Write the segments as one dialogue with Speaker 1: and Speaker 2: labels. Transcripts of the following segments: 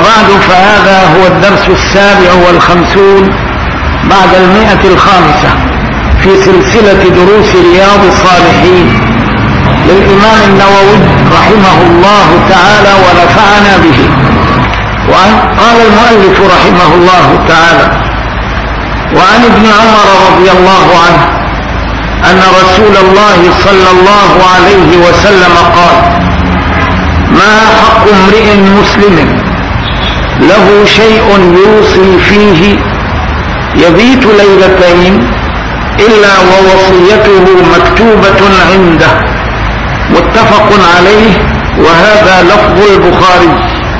Speaker 1: وبعد، فهذا هو الدرس 57 بعد 105 في سلسلة دروس رياض الصالحين للإمام النووي رحمه الله تعالى ونفعنا به. قال المؤلف رحمه الله تعالى: وعن ابن عمر رضي الله عنه أن رسول الله صلى الله عليه وسلم قال: ما حق امرئ مسلم له شيء يوصي فيه يبيت ليلتين إلا ووصيته مكتوبة عنده، متفق عليه، وهذا لفظ البخاري.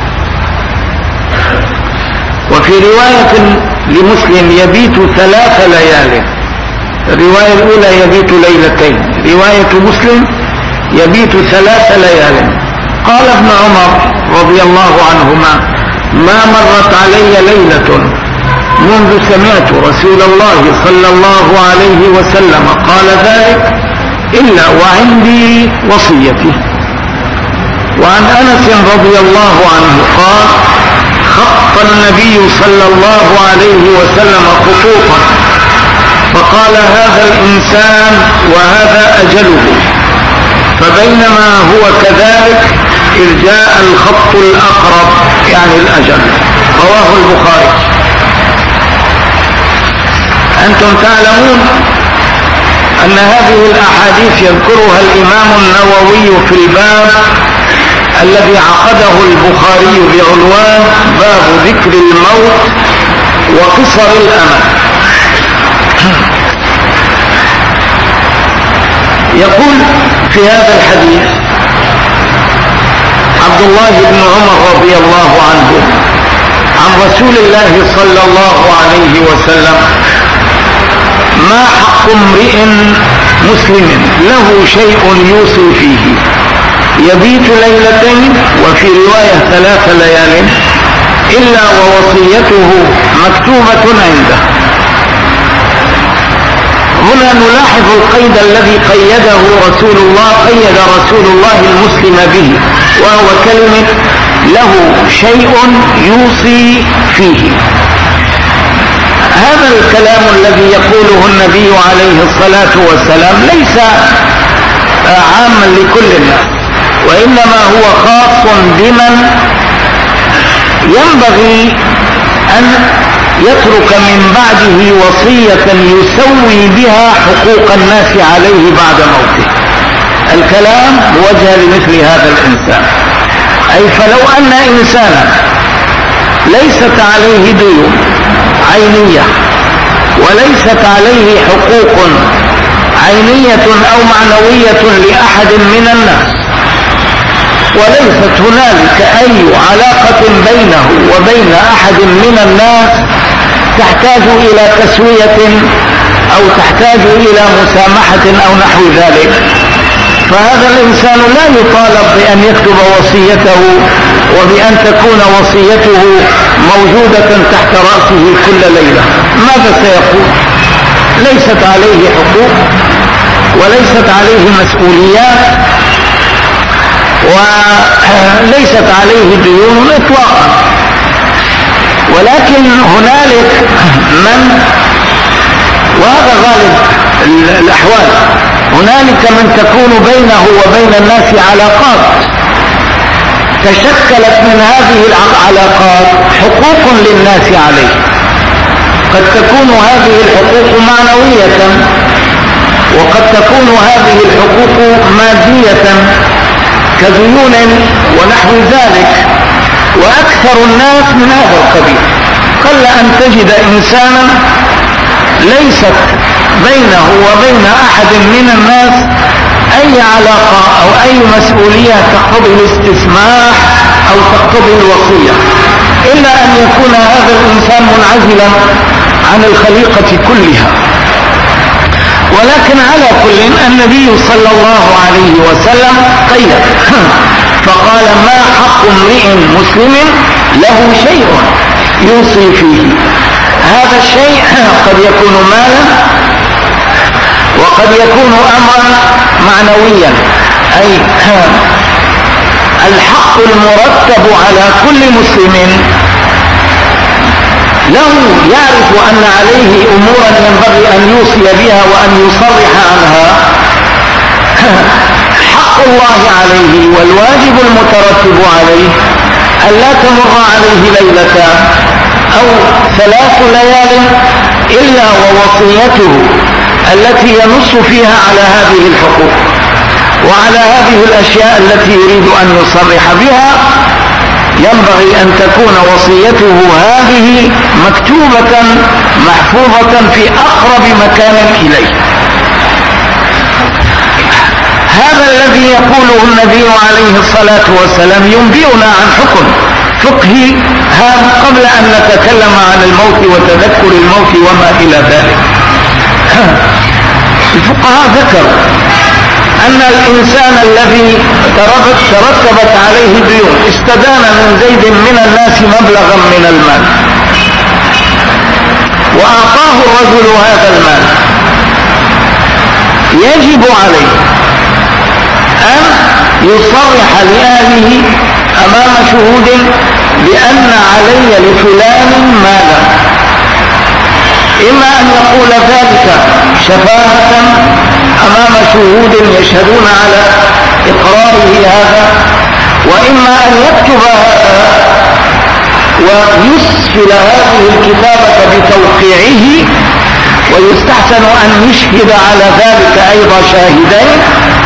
Speaker 1: وفي رواية لمسلم يبيت 3 ليال، الرواية الأولى يبيت ليلتين، رواية مسلم يبيت 3 ليال. قال ابن عمر رضي الله عنهما: ما مرت علي ليلة منذ سمعت رسول الله صلى الله عليه وسلم قال ذلك إلا وعندي وصيتي. وعن أنس رضي الله عنه قال: خط النبي صلى الله عليه وسلم خطوطا فقال: هذا الإنسان وهذا أجله، فبينما هو كذلك إذ جاء الخط الأقرب يعني الأجل. رواه البخاري. أنتم تعلمون أن هذه الأحاديث يذكرها الإمام النووي في الباب الذي عقده البخاري بعنوان باب ذكر الموت وقصر الأمل. يقول في هذا الحديث عبد الله بن عمر رضي الله عنه عن رسول الله صلى الله عليه وسلم: ما حق امرئ مسلم له شيء يوصي فيه يبيت ليلتين، وفي رواية 3 ليال، إلا ووصيته مكتوبة عنده. هنا نلاحظ القيد الذي قيد رسول الله المسلم به، وهو كلمة له شيء يوصي فيه. هذا الكلام الذي يقوله النبي عليه الصلاة والسلام ليس عاما لكل الناس، وإنما هو خاص بمن ينبغي أن يترك من بعده وصية يسوي بها حقوق الناس عليه بعد موته. الكلام موجه لمثل هذا الإنسان. أي فلو أن إنسانا ليست عليه ديون عينية وليست عليه حقوق عينية أو معنوية لأحد من الناس، وليست هنالك أي علاقة بينه وبين أحد من الناس تحتاج إلى تسوية أو تحتاج إلى مسامحة أو نحو ذلك، فهذا الإنسان لا يطالب بأن يكتب وصيته وبأن تكون وصيته موجودة تحت رأسه كل ليلة. ماذا سيقول؟ ليست عليه حقوق وليست عليه مسؤوليات وليست عليه ديون إطلاقا، ولكن هنالك من، وهذا غالب الأحوال، هنالك من تكون بينه وبين الناس علاقات تشكلت من هذه العلاقات حقوق للناس عليه. قد تكون هذه الحقوق معنوية، وقد تكون هذه الحقوق مادية كديون ونحو ذلك، وأكثر الناس من هذا القبيل. قل أن تجد إنسانا ليست بينه وبين أحد من الناس أي علاقة أو أي مسؤولية تقتضي الاستسماح أو تقتضي الوصية، إلا أن يكون هذا الإنسان منعزلا عن الخليقة كلها. ولكن على كل النبي صلى الله عليه وسلم قيد فقال: ما حق امرئ مسلم له شيء يوصي فيه. هذا الشيء قد يكون مالا وقد يكون أمرا معنويا، أي الحق المرتب على كل مسلم له يعرف أن عليه أمورا ينبغي أن يوصي بها وأن يصرح عنها. حق الله عليه والواجب المترتب عليه ألا تمر عليه ليلة أو 3 ليال إلا ووصيته التي ينص فيها على هذه الحقوق وعلى هذه الأشياء التي يريد أن يصرح بها ينبغي أن تكون وصيته هذه مكتوبة محفوظة في أقرب مكان إليه. هذا الذي يقوله النبي عليه الصلاة والسلام ينبئنا عن حكم فقهي هذا قبل أن نتكلم عن الموت وتذكر الموت وما إلى ذلك. الفقهاء ذكروا أن الإنسان الذي ترتبت عليه الديون استدان من زيد من الناس مبلغا من المال وأعطاه الرجل هذا المال، يجب عليه أن يصرح لأهله أمام شهود بأن علي لفلان مالا، إما أن يقول ذلك شفاهة أمام شهود يشهدون على إقراره هذا، وإما أن يكتب ويسفل هذه الكتابة بتوقيعه، ويستحسن أن يشهد على ذلك أيضا شاهدين،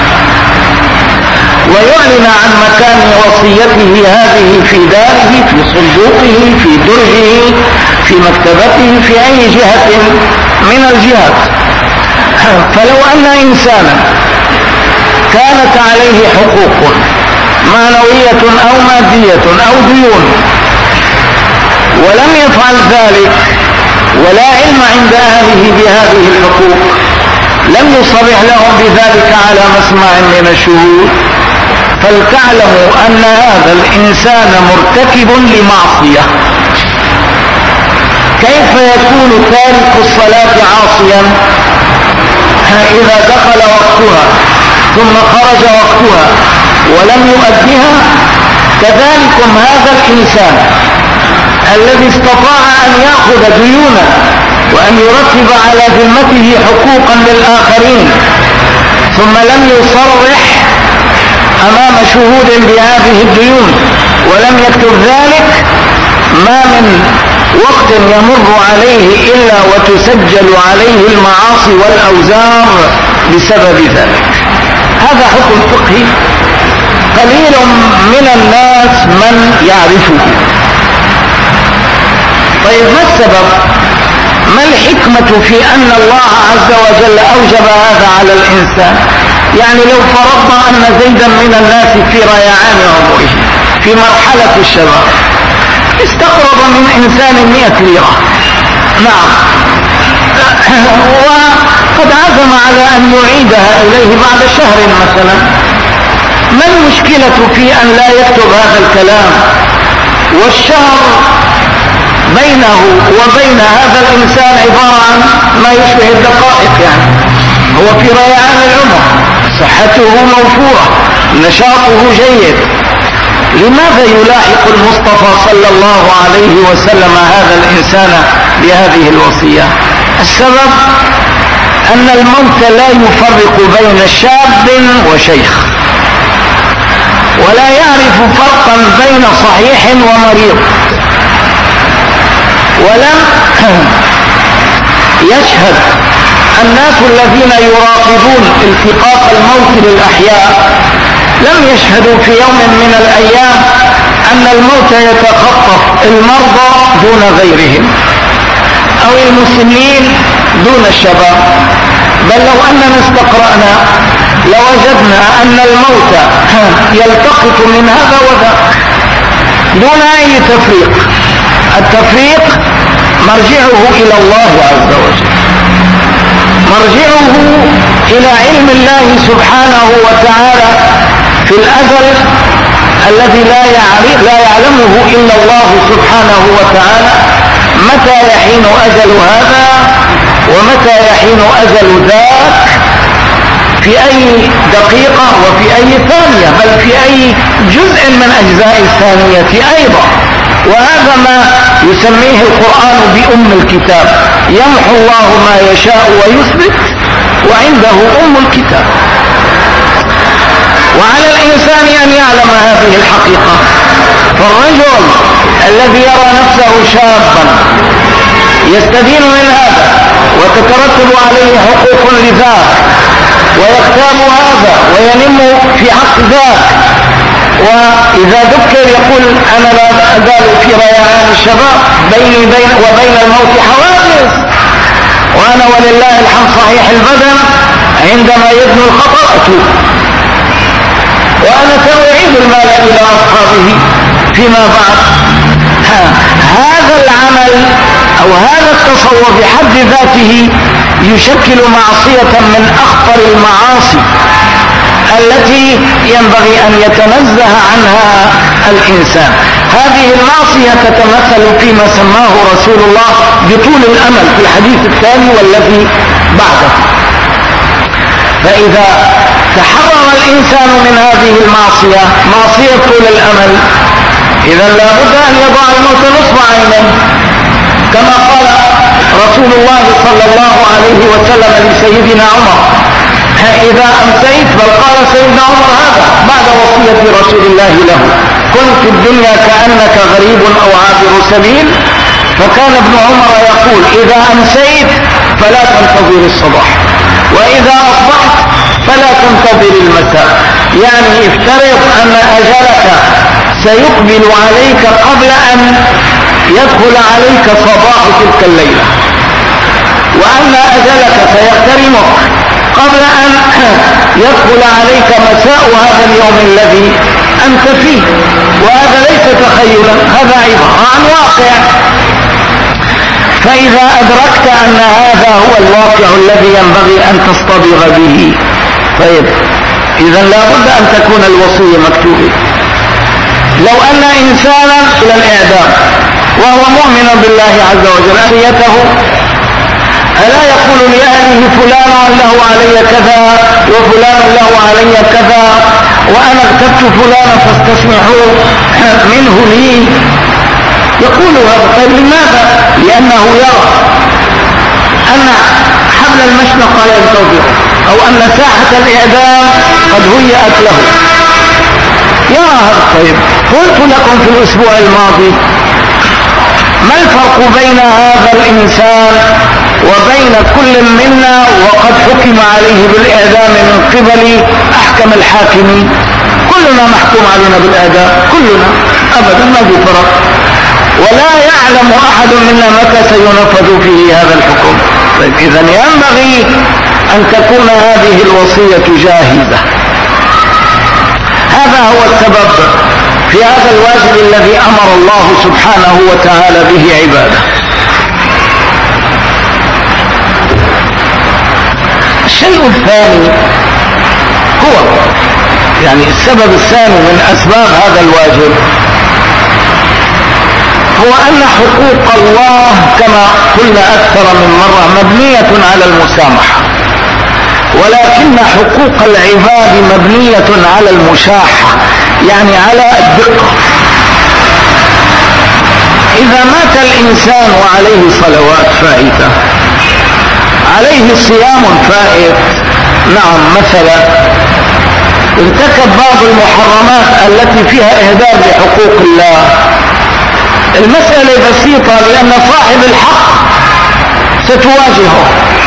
Speaker 1: ويعلن عن مكان وصيته هذه في داره، في صندوقه، في درجه، في مكتبته، في أي جهة من الجهات. فلو أن إنسانا كانت عليه حقوق معنوية أو مادية أو ديون ولم يفعل ذلك ولا علم عند أهله بهذه الحقوق، لم يصرح لهم بذلك على مسمع من الشهود، فلتعلموا أن هذا الإنسان مرتكب لمعصية. كيف يكون تارك الصلاة عاصيا إذا دخل وقتها ثم خرج وقتها ولم يؤدها؟ كذلكم هذا الإنسان الذي استطاع أن يأخذ ديونا وأن يرتب على ذمته حقوقا للآخرين ثم لم يصرح أمام شهود بهذه الديون ولم يكتب ذلك، ما من وقت يمر عليه إلا وتسجل عليه المعاصي والأوزار بسبب ذلك. هذا حكم فقهي قليل من الناس من يعرفه. طيب ما السبب؟ ما الحكمة في أن الله عز وجل أوجب هذا على الإنسان؟ يعني لو فرضنا أن زيدا من الناس في ريعان عمره في مرحلة الشباب استقرض من إنسان 100 ليرة، نعم، وقد عزم على أن يعيدها إليه بعد شهر مثلا، ما المشكلة في أن لا يكتب هذا الكلام والشهر بينه وبين هذا الإنسان عبارة عن ما يشبه الدقائق؟ يعني هو في ريعان العمر، صحته موفورة، نشاطه جيد، لماذا يلاحق المصطفى صلى الله عليه وسلم هذا الإنسان بهذه الوصية؟ السبب أن الموت لا يفرق بين شاب وشيخ، ولا يعرف فرقا بين صحيح ومريض، ولم يشهد الناس الذين يراقبون التقاط الموت للأحياء لم يشهدوا في يوم من الأيام أن الموت يتخطف المرضى دون غيرهم أو المسنين دون الشباب، بل لو أننا استقرأنا لوجدنا أن الموت يلتقط من هذا وذاك دون أي تفريق. التفريق مرجعه إلى الله عز وجل، مرجعه إلى علم الله سبحانه وتعالى في الأزل الذي لا يعلمه إلا الله سبحانه وتعالى، متى يحين أجل هذا ومتى يحين أجل ذاك، في أي دقيقة وفي أي ثانية، بل في أي جزء من أجزاء الثانية أيضا. وهذا ما يسميه القرآن بأم الكتاب، يمحو الله ما يشاء ويثبت وعنده أم الكتاب. وعلى الإنسان أن يعلم هذه الحقيقة. فالرجل الذي يرى نفسه شابا يستدين من هذا وتترتب عليه حقوق لذاك ويغتاب هذا وينم في حق ذاك، وإذا ذكر يقول أنا لا أزال في ريعان الشباب، بيني وبين الموت حوادث، وأنا ولله الحمد صحيح البدن، عندما يبنو الخطر أتوب، وأنا سأعيد المال إلى أصحابه فيما بعد. هذا العمل أو هذا التصور بحد ذاته يشكل معصية من أخطر المعاصي التي ينبغي أن يتنزه عنها الإنسان. هذه المعصية تتمثل فيما سماه رسول الله بطول الأمل في الحديث الثاني والذي بعده. فإذا تحرر الإنسان من هذه المعصية، معصية طول الأمل، إذا لابد أن يضع الموت نصب عينه، كما قال رسول الله صلى الله عليه وسلم لسيدنا عمر إذا أمسيت، بل قال سيدنا عمر هذا بعد وصية رسول الله له: كن في الدنيا كأنك غريب أو عابر سبيل. فكان ابن عمر يقول: إذا أمسيت فلا تنتظر الصباح، وإذا أصبحت فلا تنتظر المساء. يعني افترض أن أجلك سيقبل عليك قبل أن يدخل عليك صباح تلك الليلة، وأن أجلك سيقترمك قبل أن يدخل عليك مساء هذا اليوم الذي أنت فيه. وهذا ليس تخيلا، هذا عبارة عن واقع. فإذا أدركت أن هذا هو الواقع الذي ينبغي أن تصطبغ به، طيب إذا لابد أن تكون الوصية مكتوبة. لو أن إنسانا إلى الإعدام وهو مؤمن بالله عز وجل أخيته، ألا يقول لأهله فلان له علي كذا وفلان له علي كذا وأنا اغتبت فلانا فاستسمحوا منه لي؟ يقول هذا. طيب لماذا؟ لأنه يرى أن حبل المشنقة ينتظر، أو أن ساحة الإعدام قد هيأت له، يرى هذا. طيب قلت لكم في الأسبوع الماضي ما الفرق بين هذا الإنسان وبين كل منا وقد حكم عليه بالإعدام من قبل أحكم الحاكمين؟ كلنا محكوم علينا بالإعدام، كلنا أبدا ما في فرق، ولا يعلم أحد منا متى سينفذ فيه هذا الحكم. طيب إذن ينبغي أن تكون هذه الوصية جاهزة. هذا هو السبب في هذا الواجب الذي أمر الله سبحانه وتعالى به عباده. الشيء الثاني هو يعني السبب الثاني من أسباب هذا الواجب هو أن حقوق الله كما قلنا أكثر من مرة مبنية على المسامحة، ولكن حقوق العباد مبنية على المشاحة، يعني على الدقة. إذا مات الإنسان وعليه صلوات فائتة، عليه صيام فائت، نعم مثلا ارتكب بعض المحرمات التي فيها إهدار لحقوق الله، المسألة بسيطة، لأن صاحب الحق ستواجهه،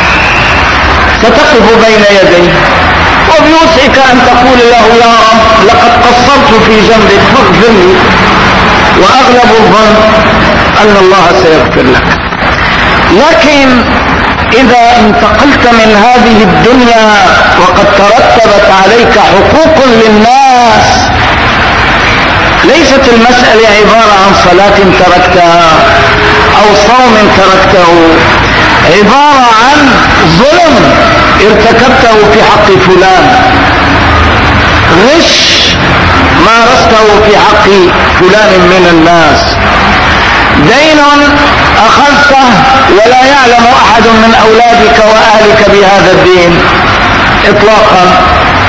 Speaker 1: ستقف بين يديه، وبوسعك أن تقول له: يا رب لقد قصرت في جنبك فاغفر لي، وأغلب الظن أن الله سيغفر لك. لكن إذا انتقلت من هذه الدنيا وقد ترتبت عليك حقوق للناس، ليست المسألة عبارة عن صلاة تركتها أو صوم تركته، عبارة عن ظلم ارتكبته في حق فلان، غش مارسته في حق فلان من الناس، دين أخذته ولا يعلم أحد من أولادك وأهلك بهذا الدين، إطلاقا.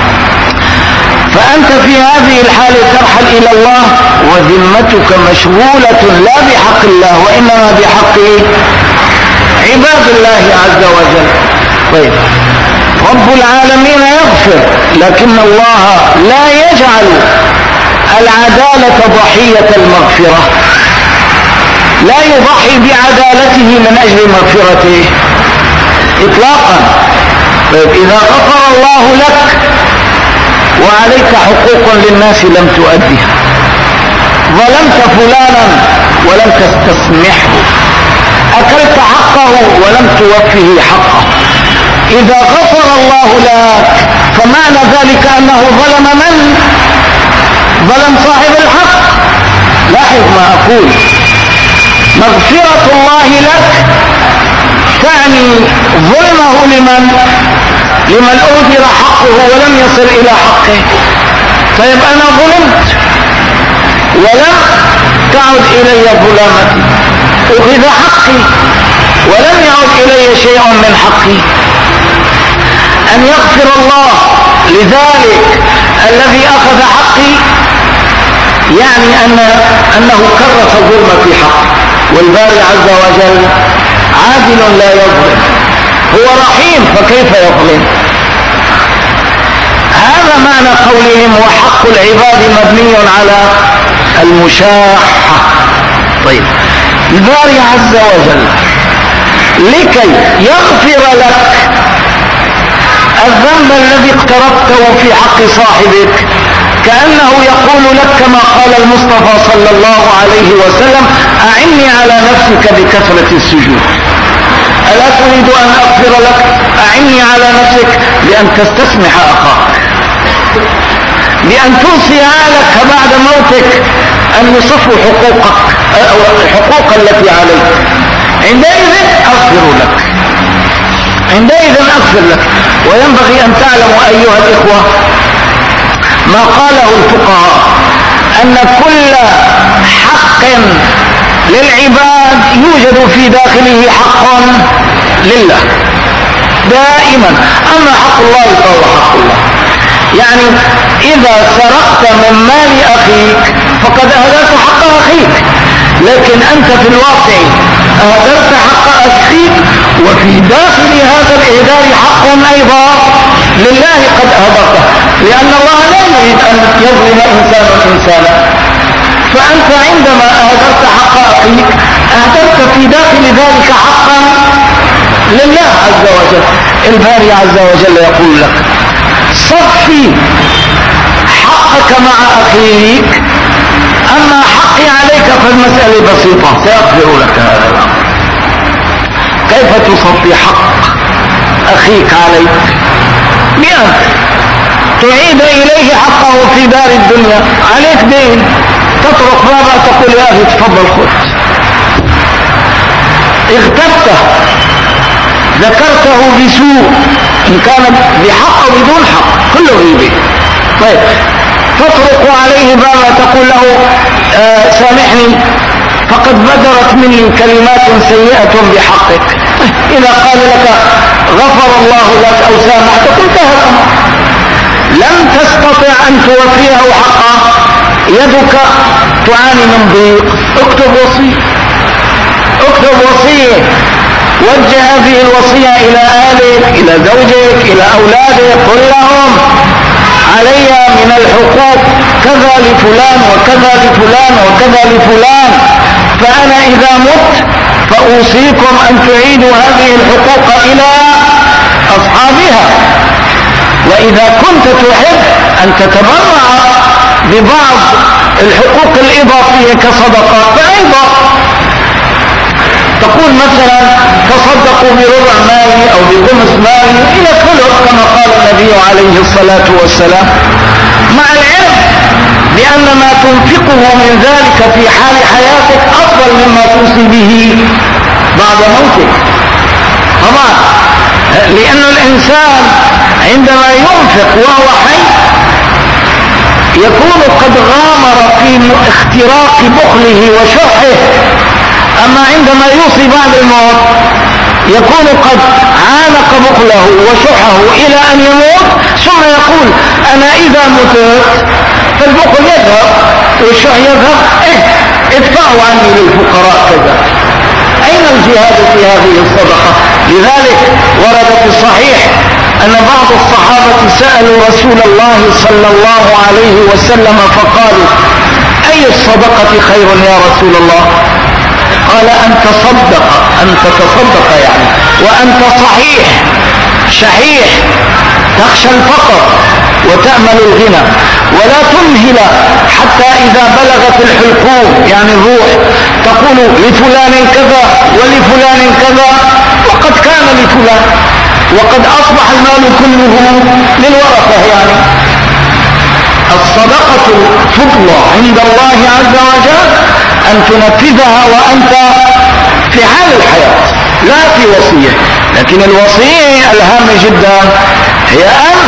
Speaker 1: فأنت في هذه الحالة ترحل إلى الله وذمتك مشغولة لا بحق الله وإنما بحق عباد الله عز وجل. طيب، رب العالمين يغفر، لكن الله لا يجعل العدالة ضحية المغفرة، لا يضحي بعدالته من أجل مغفرته إطلاقا. طيب، إذا غفر الله لك وعليك حقوق للناس لم تؤدها، ظلمت فلانا ولم تستسمحه، أكلت حقه ولم توفه حقه، إذا غفر الله لك فمعنى ذلك أنه ظلم من؟ ظلم صاحب الحق. لاحظ ما أقول، مغفرة الله لك تعني ظلمه لمن أهدر حقه ولم يصل إلى حقه. طيب، أنا ظلمت ولم تعد إلي ظلامتي، أخذ حقي ولم يعد إلي شيء من حقي، أن يغفر الله لذلك الذي أخذ حقي يعني أنه كرس الظلم في حقي. والباري عز وجل عادل لا يظلم، هو رحيم فكيف يظلم؟ هذا معنى قولهم وحق العباد مبني على المشاحة. طيب، الباري عز وجل لكي يغفر لك الذنب الذي اقترفته في حق صاحبك، كأنه يقول لك كما قال المصطفى صلى الله عليه وسلم: أعني على نفسك بكثرة السجود. ألا تريد أن أغفر لك؟ أعني على نفسك بأن تستسمح أخاك، بأن توصي أهلك بعد موتك أن يصفوا حقوقك أو الحقوق التي عليك. عندئذ أغفر لك، عندئذ أغفر لك. وينبغي أن تعلموا أيها الإخوة ما قاله الفقهاء، أن كل حق للعباد يوجد في داخله حق لله دائما. أما حق الله فهو حق الله. يعني إذا سرقت من مال أخيك فقد أهدرت حق أخيك، لكن أنت في الواقع أهدرت حق أخيك، وفي داخل هذا الإهدار حق أيضا لله قد أهدرته، لأن الله لا يريد أن يظلم إنسان إنسانا. فأنت عندما أهدرت حق أخيك أهدرت في داخل ذلك حقا لله عز وجل. الباري عز وجل يقول لك: صفي حقك مع أخيك، أما حقي عليك فالمسألة بسيطة، سيغفر لك هذا الأمر. كيف تصفي حق أخيك عليك؟ بأن تعيد إليه حقه في دار الدنيا. عليك دين، تطرق بابا تقول: يا أخي تفضل خذ. اغتبته، ذكرته بسوء، إن كان بحق أو بدون حق كله غيبة. طيب، تطرق عليه بابا تقول له: سامحني فقد بدرت مني كلمات سيئة بحقك. إذا قال لك غفر الله لك أو سامحتك انتهى الأمر. لم تستطع أن توفيه حقه، يدك تعاني من ضيق، اكتب وصية، اكتب وصية، وجه هذه الوصية إلى أهلك، إلى زوجك، إلى أولادك، قل لهم: علي من الحقوق كذا لفلان وكذا لفلان وكذا لفلان، فأنا إذا مت فأوصيكم أن تعيدوا هذه الحقوق إلى أصحابها. وإذا كنت تحب أن تتبرع ببعض الحقوق الإضافية كصدقات فأيضا تقول مثلا: تصدقوا بربع مالي أو بخمس مالي إلى ثلث كما قال النبي عليه الصلاة والسلام، مع العلم بأن ما تنفقه من ذلك في حال حياتك أفضل مما توصي به بعد موتك. طبعا لأن الإنسان عندما ينفق وهو حي يكون قد غامر في اختراق بخله وشحه، أما عندما يوصي بعد الموت يكون قد عانق بخله وشحه إلى أن يموت، ثم يقول أنا إذا متت فالبخل يذهب والشح يذهب، ادفعوا عني للفقراء كذا. أين الجهاد في هذه الصدقة؟ لذلك ورد في الصحيح أن بعض الصحابة سألوا رسول الله صلى الله عليه وسلم فقالوا أي الصدقة خير يا رسول الله؟ قال أن تتصدق يعني وأنت شحيح تخشى الفقر وتأمل الغنى، ولا تمهل حتى إذا بلغت الحلقوم يعني الروح تقول لفلان كذا ولفلان كذا وقد كان لفلان وقد أصبح المال كله للورثة. يعني الصدقة تطلع عند الله عز وجل أن تنفذها وأنت في حال الحياة لا في وصية. لكن الوصية الهامة جدا هي أن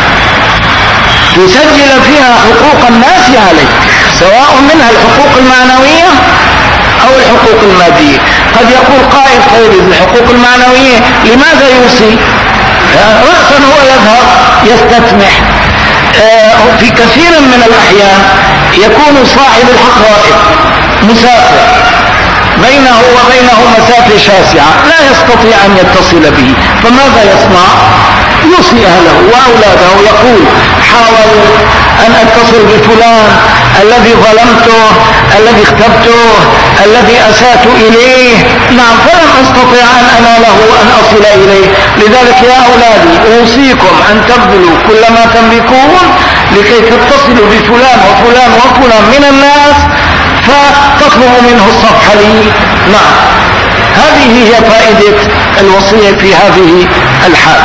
Speaker 1: تسجل فيها حقوق الناس عليك، سواء منها الحقوق المعنوية أو الحقوق المادية. قد يقول قائل طيب الحقوق المعنوية لماذا يوصي؟ رأسا هو يذهب يستسمح. في كثير من الأحيان يكون صاحب الحق غائب مسافر بينه وبينه مسافة شاسعة لا يستطيع أن يتصل به، فماذا يصنع؟ يوصي أهله وأولاده، يقول حاول أن أتصل بفلان الذي ظلمته الذي اختبته الذي أسأت إليه، نعم فلم أستطيع أن أناله أن أصل إليه. لذلك يا أولادي أوصيكم أن تبذلوا كل ما تملكون لكي تتصلوا بفلان وفلان وفلان من الناس فتطلبوا منه الصفح لي. نعم هذه هي فائدة الوصية في هذه الحال.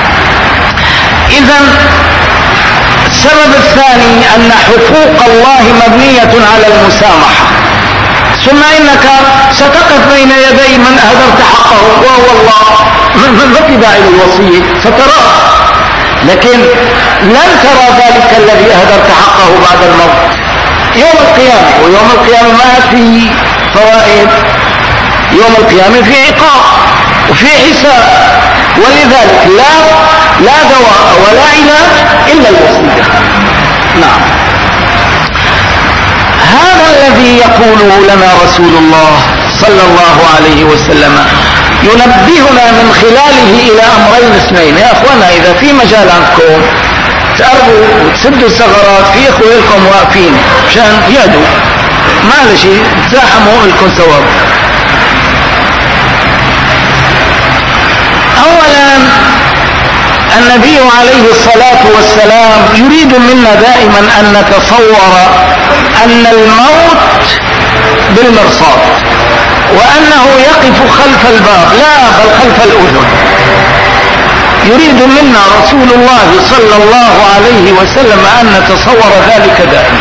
Speaker 1: إذن السبب الثاني أن حقوق الله مبنية على المسامحة. ثم إنك ستقف بين يدي من أهدرت حقه وهو الله، ما في داعي للوصية ستراه، لكن لن ترى ذلك الذي أهدرت حقه بعد الموت يوم القيامة. ويوم القيامة ما في فوائد، يوم القيامة في عقاب وفي حساب، ولذلك لا دواء ولا علاج إلا الوصية. نعم هذا الذي يقوله لنا رسول الله صلى الله عليه وسلم ينبهنا من خلاله إلى أمرين اثنين. يا أخوانا إذا في مجال عندكم تقربوا وتسدوا الثغرات في أخوانكم واقفين مشان يهدوا ما شيء تزاحموا لكم ثواب. أولا النبي عليه الصلاة والسلام يريد منا دائما أن نتصور أن الموت بالمرصاد وأنه يقف خلف الباب، لا بل خلف الأذن. يريد منا رسول الله صلى الله عليه وسلم أن نتصور ذلك دائما.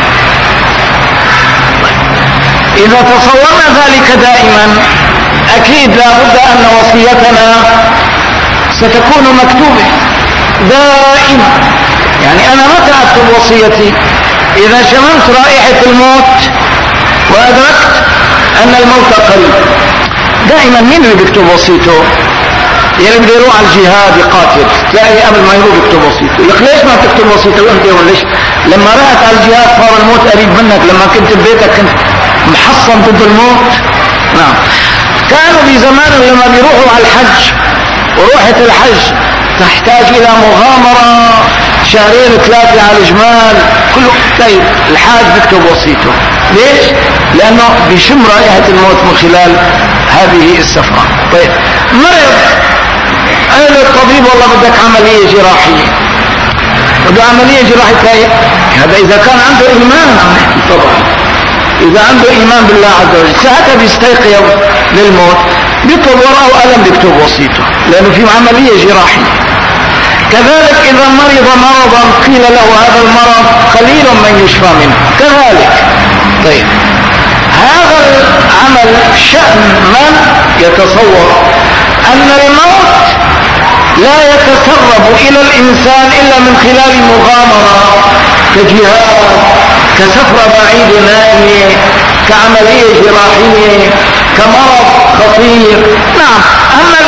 Speaker 1: إذا تصورنا ذلك دائما أكيد لا بد أن وصيتنا ستكون مكتوبة دائما. يعني أنا متى أكتب وصيتي؟ إذا شممت رائحة الموت وأدركت أن الموت قريب. دائما مين اللي بيكتب وصيته؟ يعني بده يروح على الجهاد يقاتل، تلاقي قبل ما يروح يكتب وصيته. يقول ليش ما تكتب وصيته وانت وليش؟ لما رحت على الجهاد صار الموت قريب منك، لما كنت ببيتك كنت محصن ضد الموت. نعم كانوا في زمان لما بيروحوا على الحج وروحة الحج تحتاج إلى مغامرة شهرين ثلاثة على الجمال كله. طيب الحاج بيكتب وصيته ليش؟ لأنه بيشم رائحة الموت من خلال هذه السفرة. طيب مرض قال له الطبيب والله بدك عملية جراحية، بده عملية جراحية. هذا إذا كان عنده إيمان عم نحكي، طبعا إذا عنده إيمان بالله عز وجل ساعتها بيستيقظ للموت بيطلب ورقة وقلم بيكتب وصيته لأنه في عملية جراحية. كذلك إذا مرض مرضا قيل له هذا المرض قليل من يشفى منه كذلك. طيب هذا العمل شأن من يتصور أن الموت لا يتسرب إلى الإنسان إلا من خلال مغامرة كجهاد كسفرة بعيدة نائية كعملية جراحية كمرض خطير. نعم أما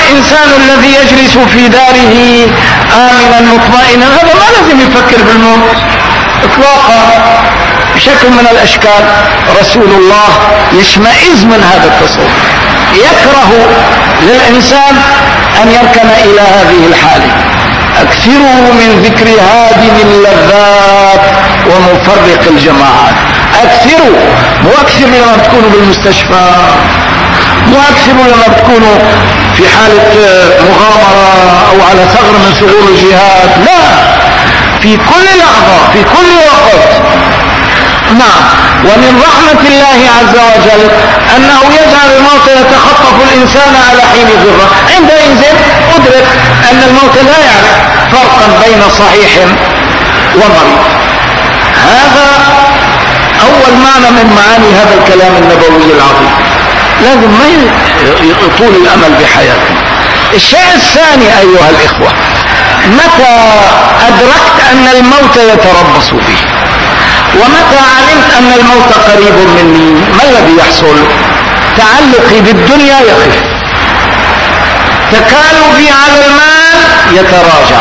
Speaker 1: الإنسان الذي يجلس في داره آمنا مطمئنا هذا ما لازم يفكر بالموت إطلاقا بشكل من الأشكال. رسول الله يشمئز من هذا التصور، يكره للإنسان أن يركن إلى هذه الحالة. أكثروا من ذكر هادم اللذات ومفرق الجماعات. أكثروا، مو أكثروا لما تكونوا بالمستشفى، مو أكثروا لما تكونوا في حالة مغامرة أو على ثغر من ثغور الجهاد، لا، في كل لحظة في كل وقت. نعم. ومن رحمة الله عز وجل أنه يجعل الموت يتخطف الإنسان على حين ذرة. عندئذ أدرك أن الموت لا يعرف فرقا بين صحيح ومريض. هذا أول معنى من معاني هذا الكلام النبوي العظيم. لازم ما يطول الأمل بحياتنا. الشيء الثاني أيها الإخوة، متى أدركت أن الموت يتربص بي ومتى علمت أن الموت قريب مني، ما الذي يحصل؟ تعلقي بالدنيا يخف، تكالبي على المال يتراجع،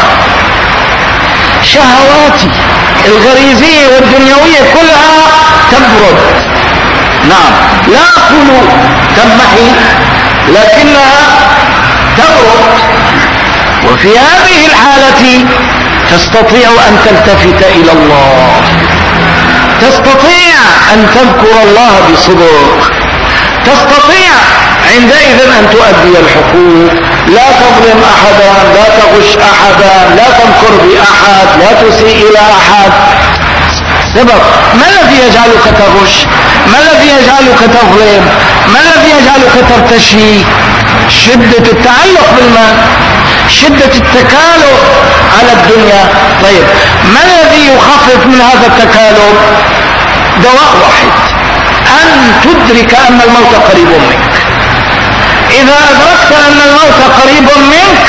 Speaker 1: شهواتي الغريزية والدنيوية كلها تبرد. نعم، لا أقول تمحي لكنها تبرد. وفي هذه الحالة تستطيع أن تلتفت إلى الله، تستطيع أن تذكر الله بصدق، تستطيع عندئذ أن تؤدي الحقوق، لا تظلم أحدا، لا تغش أحدا، لا تمكر بأحد، لا تسيء إلى أحد. سبب ما الذي يجعلك تغش؟ ما الذي يجعلك تظلم؟ ما الذي يجعلك ترتشي؟ شدة التعلق بالمال، شدة التكالب على الدنيا. طيب ما الذي يخفف من هذا التكالب؟ دواء واحد، أن تدرك أن الموت قريب منك. إذا أدركت أن الموت قريب منك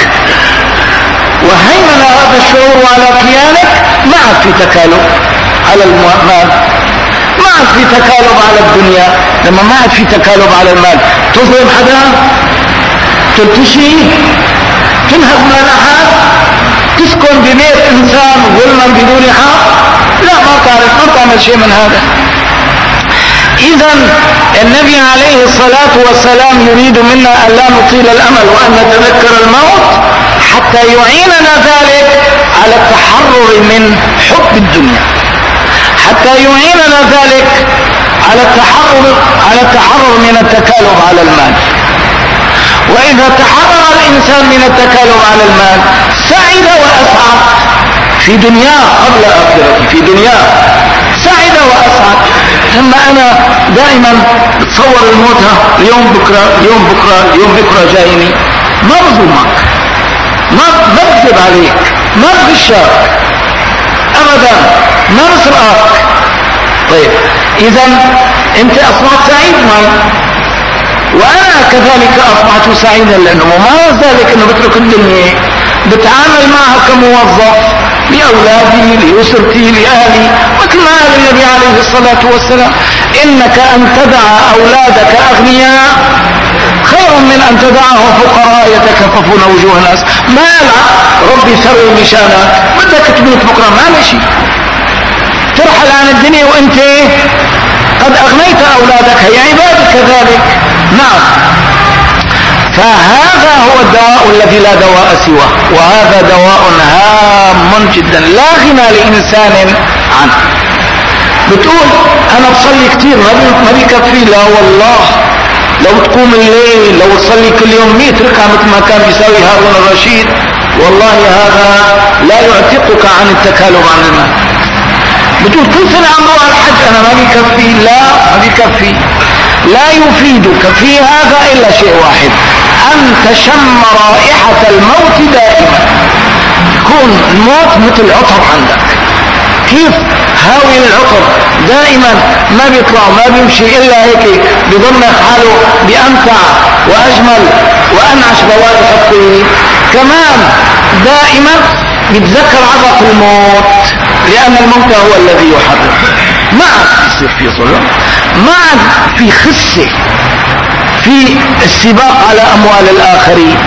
Speaker 1: وهيمن هذا الشعور على كيانك، ما عاد في تكالب على المال، ما عاد في تكالب على الدنيا. لما ما عاد في تكالب على المال، تظلم حدا؟ ترتشي؟ تنهب من أحد؟ تسكن ببيت إنسان ظلما بدون حق؟ لا، ما تعرف، ما تعمل شيء من هذا. إذا النبي عليه الصلاة والسلام يريد منا أن لا نطيل الأمل وأن نتذكر الموت حتى يعيننا ذلك على التحرر من حب الدنيا، حتى يعيننا ذلك على التحرر من التكالب على المال. وإذا تحرر الإنسان من التكالب على المال سعد وأسعد في دنياه قبل آخرته. في دنياه سعد وأسعد. لما أنا دائما بتصور الموت، اليوم بكرة اليوم بكرة اليوم بكرة جايني، ما بظلمك، ما بكذب عليك، ما بغشك أبدا، ما بسرقك. طيب إذا أنت أصبحت سعيد معي وأنا كذلك أصبحت سعيدا، لأنه ما ذلك أنه بترك الدنيا، بتعامل معها كموظف لأولادي لأسرتي لأهلي، مثل ما قال النبي عليه الصلاة والسلام: إنك أن تدع أولادك أغنياء خير من أن تدعهم فقراء يتكففون وجوه الناس. ما لا ربي ثروي مشانك، بدك تموت بكرة ما مشي، ترحل عن الدنيا وانت قد أغنيت أولادك، هي عبادك كذلك. نعم. فهذا هو الدواء الذي لا دواء سواه، وهذا دواء هام جدا لا غنى لإنسان عنه. بتقول أنا بصلي كتير ما بيكفي، لا والله، لو تقوم الليل، لو تصلي كل يوم 100 ركعة مثل ما كان بيساوي هارون الرشيد، والله هذا لا يعتقك عن التكالب عن المال. بتقول كل سنة عم بروح الحج، أنا ما بيكفي، لا ما بيكفي. لا يفيدك في هذا إلا شيء واحد، أن تشم رائحة الموت دائما. يكون الموت مثل عطر عندك. كيف هاوي العطر دائما ما بيطلع ما بيمشي إلا هيك، بضمن حاله بأمتع وأجمل وأنعش بوائق الطيب. كمان دائما بيتذكر عظة الموت، لأن الموت هو الذي يحرك. ما عاد يصير في ظلم، ما عاد في خسة في السباق على أموال الآخرين،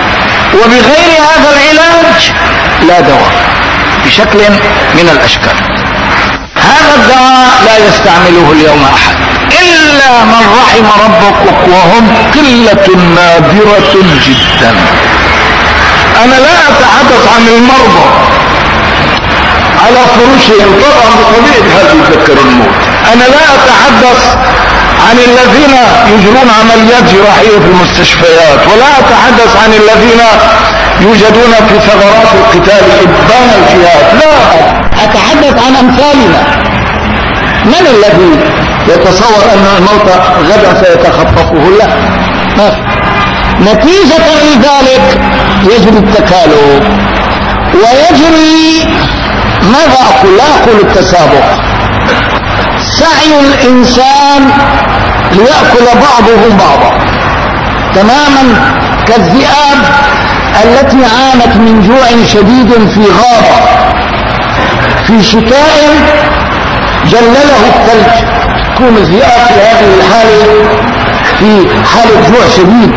Speaker 1: وبغير هذا العلاج لا دواء بشكل من الأشكال. هذا الدواء لا يستعمله اليوم أحد إلا من رحم ربك، وهم قلة نادرة جدا. أنا لا أتحدث عن المرضى على فروشهم، طبعا بطبيعة هذا يذكر الموت. أنا لا أتحدث عن الذين يجرون عمليات جراحية في المستشفيات، ولا أتحدث عن الذين يوجدون في ثغرات القتال إبان الجهاد، لا، أتحدث عن أمثالنا. من الذي يتصور أن الموت غدا سيتخطفه؟ لا، ما في. نتيجة لذلك يجري التكالب ويجري، ماذا أقول؟ لا أقول التسابق، سعي الإنسان ليأكل بعضه بعضا، تماما كالذئاب التي عانت من جوع شديد في غابة في شتاء جلله الثلج. تكون الذئاب في هذه الحالة في حالة جوع شديد.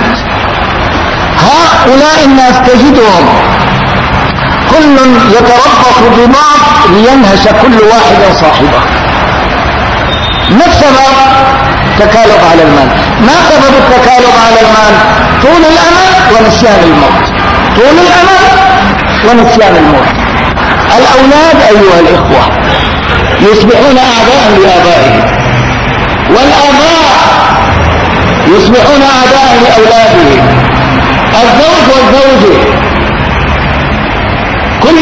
Speaker 1: هؤلاء الناس تجدهم كل يتربص ببعض لينهش كل واحد صاحبه. ما السبب؟ تكالب على المال. ما سبب التكالب على المال؟ طول الأمل ونسيان الموت. طول الأمل ونسيان الموت. الأولاد أيها الإخوة يصبحون أعداء لآبائهم، والآباء يصبحون أعداء لأولادهم، الزوج والزوجة، كل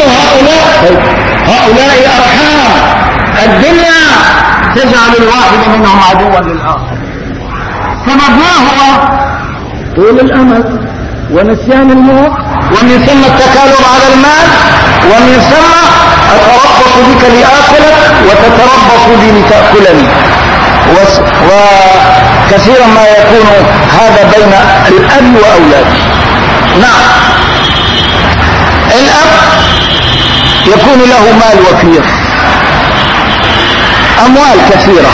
Speaker 1: هؤلاء أرحام. الدنيا تجعل الواحد منهم عدوا للآخر. سبب ما هو؟ طول الأمل ونسيان الموت، ومن ثم التكالب على المال، ومن ثم أتربص بك لآكلك وتتربص بي لتأكلني. وكثيرا ما يكون هذا بين الأب وأولاده. نعم، الأب يكون له مال وفير، أموال كثيرة،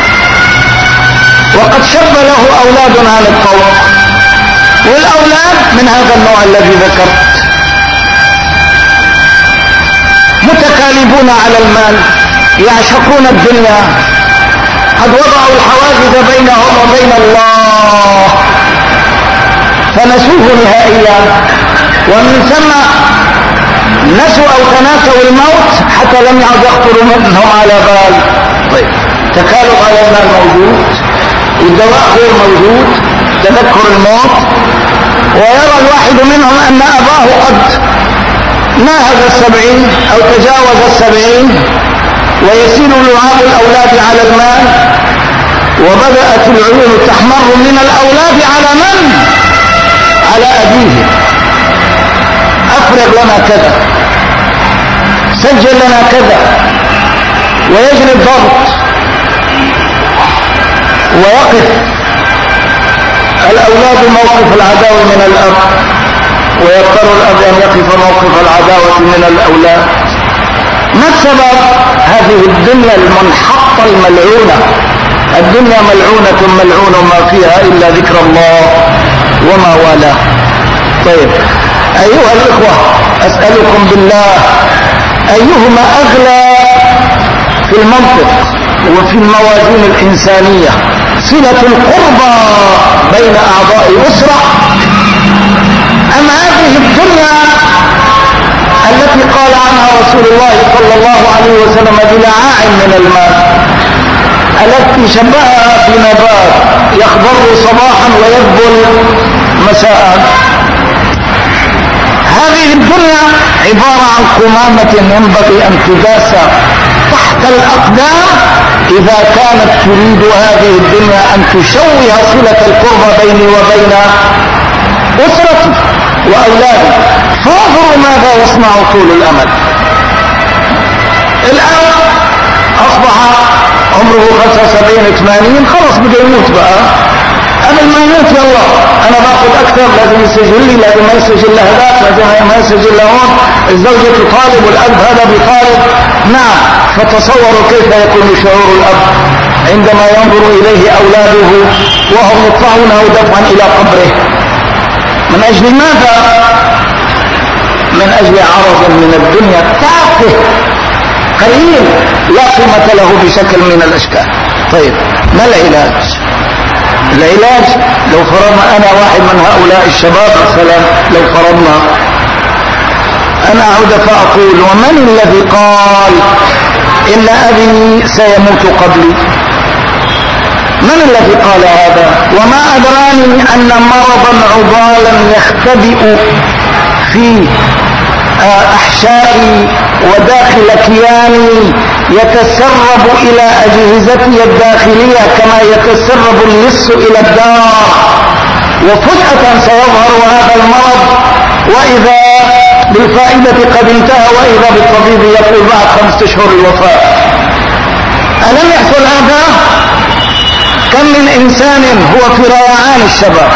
Speaker 1: وقد شب له أولاد عن الطوق، والأولاد من هذا النوع الذي ذكرت، متكالبون على المال، يعشقون الدنيا، قد وضعوا الحواجز بينهم وبين الله فنسوه نهائيا، ومن ثم نسوا أو تناسوا الموت حتى لم يعد يخطر منهم على بال. طيب، تكالب على المال موجود، والدواء غير موجود، تذكر الموت، ويرى الواحد منهم أن أباه قد ناهز 70 أو تجاوز 70 ويسير لعاب الأولاد على المال، وبدأت العيون تحمر من الأولاد على من؟ على أبيه. أفرغ لنا كذا، سجل لنا كذا، ويجري الضغط ويقف الأولاد موقف العداوة من الأب، ويضطر الأب أن يقف موقف العداوة من الأولاد. ما السبب؟ هذه الدنيا المنحطة الملعونة. الدنيا ملعونة ملعون ما فيها إلا ذكر الله وما والاه. طيب أيها الإخوة، أسألكم بالله، أيهما أغلى في المنطق وفي الموازين الإنسانية؟ صلة القربى بين أعضاء أسرة، أم هذه الدنيا التي قال عنها رسول الله صلى الله عليه وسلم بلعاع من الماء، التي شبهها بنبات يخضر صباحا ويذبل مساء؟ هذه الدنيا عبارة عن قمامة ينبغي أن تداس تحت الأقدام إذا كانت تريد هذه الدنيا أن تشوه صلة القربى بيني وبين أسرتي وأولادي. فانظروا ماذا يصنع طول الأمل. الآن أصبح عمره 75-80، خلاص بده يموت بقى. قبل ما يموت يلا أنا باخذ أكثر، لازم يسجل لي، لازم ما يسجل لهذاك، لازم ما يسجل لهون، الزوجة تطالب والأب هذا بيطالب. نعم، فتصوروا كيف يكون شعور الأب عندما ينظر إليه أولاده وهم يدفعونه دفعا إلى قبره. من أجل ماذا؟ من أجل عرض من الدنيا تافه قليل لا قيمة له بشكل من الأشكال. طيب ما العلاج؟ العلاج لو فرضنا أنا واحد من هؤلاء الشباب مثلا، لو فرضنا أنا أعود فأقول ومن الذي قال إن أبي سيموت قبلي؟ من الذي قال هذا؟ وما أدراني أن مرضا عضالا يختبئ في أحشائي وداخل كياني يتسرب إلى أجهزتي الداخلية كما يتسرب اللص إلى الدار، وفجأة سيظهر هذا المرض وإذا بالفائدة قد انتهى وإذا بالطبيب يقول بعد 5 أشهر الوفاة. ألم يحصل هذا؟ كم من إنسان هو في ريعان الشباب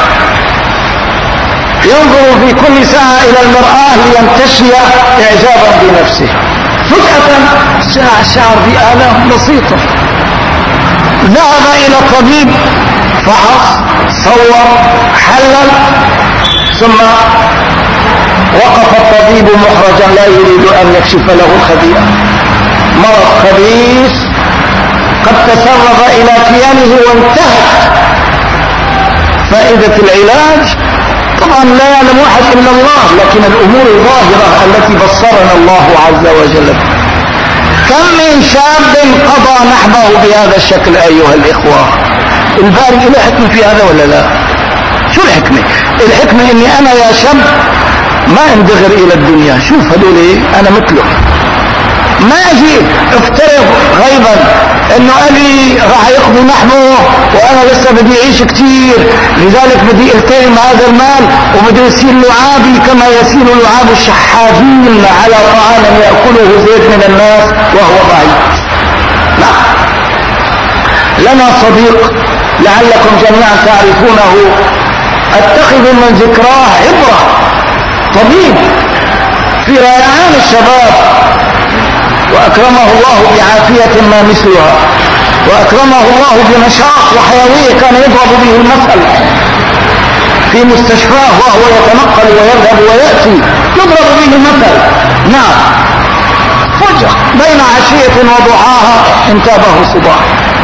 Speaker 1: ينظر في كل ساعة إلى المرآة لينتشي إعجابا بنفسه، فجأة شعر بآلام بسيطة، ذهب إلى الطبيب فحص صور حلل، ثم وقف الطبيب محرجا لا يريد أن يكشف له الخبيئة. مرض خبيث قد تسرب إلى كيانه وانتهت فائدة العلاج. طبعا لا يعلم واحد إلا الله، لكن الأمور الظاهرة التي بصرنا الله عز وجل. كم من شاب قضى نحبه بهذا الشكل أيها الإخوة. الباري له حكمة في هذا ولا لا؟ شو الحكمة؟ الحكمة إني أنا يا شاب ما اندغر إلى الدنيا، شوف هدول أنا مثله، ما أجي افترض غيبا انه ابي راح يقضي نحبه وانا لسه بدي اعيش كتير، لذلك بدي التئم هذا المال وبدي يسير لعابي كما يسير لعاب الشحاذين على طعام يأكله زيد من الناس وهو ضعيف. لا، لنا صديق لعلكم جميعا تعرفونه، اتخذ من ذكراه عبرة، طبيب في ريعان الشباب وأكرمه الله بعافية ما مثلها، وأكرمه الله بنشاط وحيوية كان يضرب به المثل في مستشفاه وهو يتنقل ويذهب ويأتي، يضرب به المثل. نعم، فجأة بين عشية وضحاها انتابه صباح،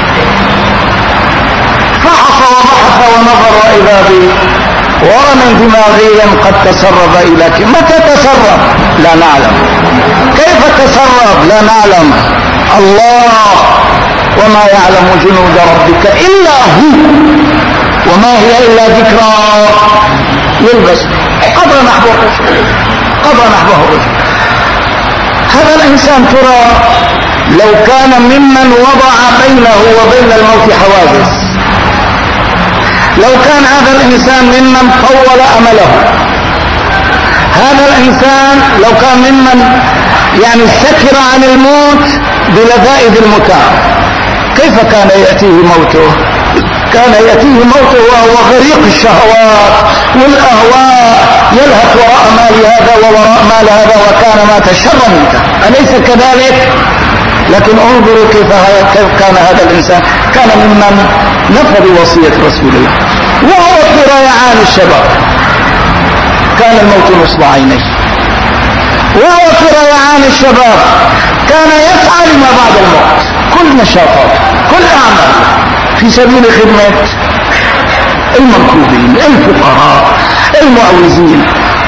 Speaker 1: فحص وبحث ونظر وإذا به ورم دماغيا قد تسرب إليك. متى تسرب؟ لا نعلم. كيف تسرب؟ لا نعلم. الله وما يعلم جنود ربك إلا هو، وما هي إلا ذكرى يلبس قدر نحبه الرجل. هذا الإنسان ترى لو كان ممن وضع بينه وبين الموت حواجز، لو كان هذا الإنسان ممن طول أمله، هذا الإنسان لو كان ممن يعني سكر عن الموت بلذائذ المتاع، كيف كان يأتيه موته؟ كان يأتيه موته وهو غريق الشهوات والأهواء، يلهث وراء مال هذا ووراء مال هذا، وكان مات شرا منك، أليس كذلك؟ لكن انظروا كيف كان هذا الإنسان، كان ممن نفذ وصية رسول الله وهو في ريعان الشباب، كان الموت نصب عينيه، وهو في ريعان الشباب كان يسعى لما بعد الموت، كل نشاطات كل أعمال في سبيل خدمة المنكوبين الفقراء المعوزين.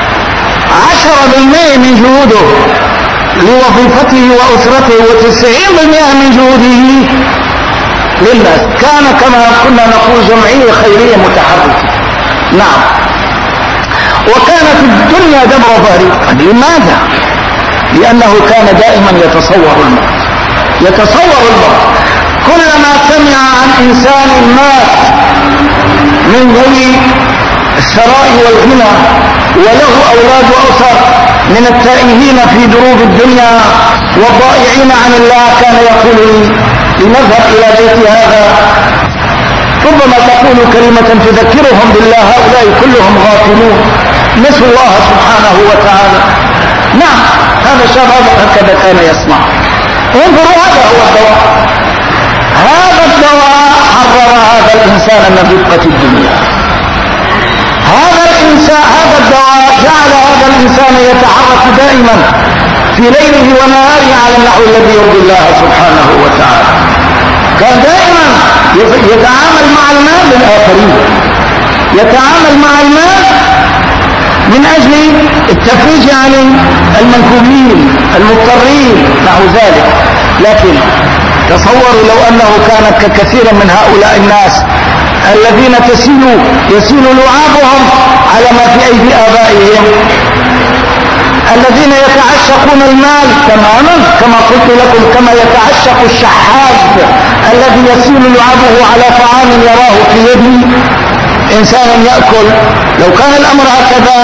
Speaker 1: 10% من جهوده لوظيفته وأسرته، و90% من جهوده للناس. كان كما كنا نقول جمعية خيرية متحركة. نعم، وكان في الدنيا دمر ظهري. لماذا؟ لأنه كان دائما يتصور الموت. كلما سمع عن إنسان مات من ذوي الثراء والغنى وله أولاد وأسر من التائهين في دروب الدنيا والضائعين عن الله، كان يقول لنذهب إلى بيت هذا، ربما تقول كلمة تذكرهم بالله، هؤلاء كلهم غافلون نسوا الله سبحانه وتعالى. نعم، هذا الشاب هكذا كان يصنع. انظروا، هذا هو الدواء، هذا الدواء حرر هذا الإنسان من رقة الدنيا، هذا الدواء جعل هذا هذا الإنسان يتحرك دائما في ليله ونهاره على النحو الذي يرضي الله سبحانه وتعالى. كان دائما يتعامل مع المال للآخرين، يتعامل مع المال من أجل التفريج عن المنكوبين المضطرين نحو ذلك. لكن تصوروا لو أنه كان ككثير من هؤلاء الناس الذين يسيل لعابهم على ما في أيدي آبائهم، الذين يتعشقون المال تماما كما قلت لكم، كما يتعشق الشحاذ الذي يسيل لعابه على طعام يراه في يد إنسان يأكل. لو كان الأمر هكذا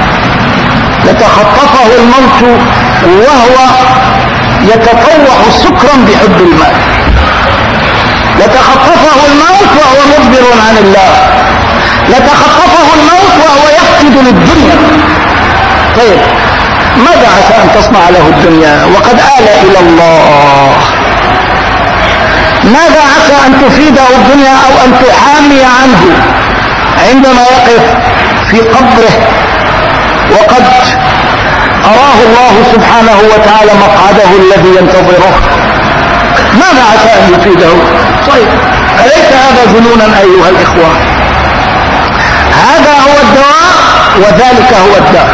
Speaker 1: لتخطفه الموت وهو يتطوع سكرا بحب المال، لتخطفه الموت وهو مدبر عن الله، لتخطفه الموت وهو يفقد للدنيا. طيب ماذا عسى أن تصنع له الدنيا وقد آل إلى الله؟ ماذا عسى أن تفيده الدنيا أو أن تحامي عنه عندما يقف في قبره وقد أراه الله سبحانه وتعالى مقعده الذي ينتظره؟ ماذا عسى أن يفيده؟ طيب أليس هذا جنونا أيها الإخوة؟ هذا هو الدواء وذلك هو الداء.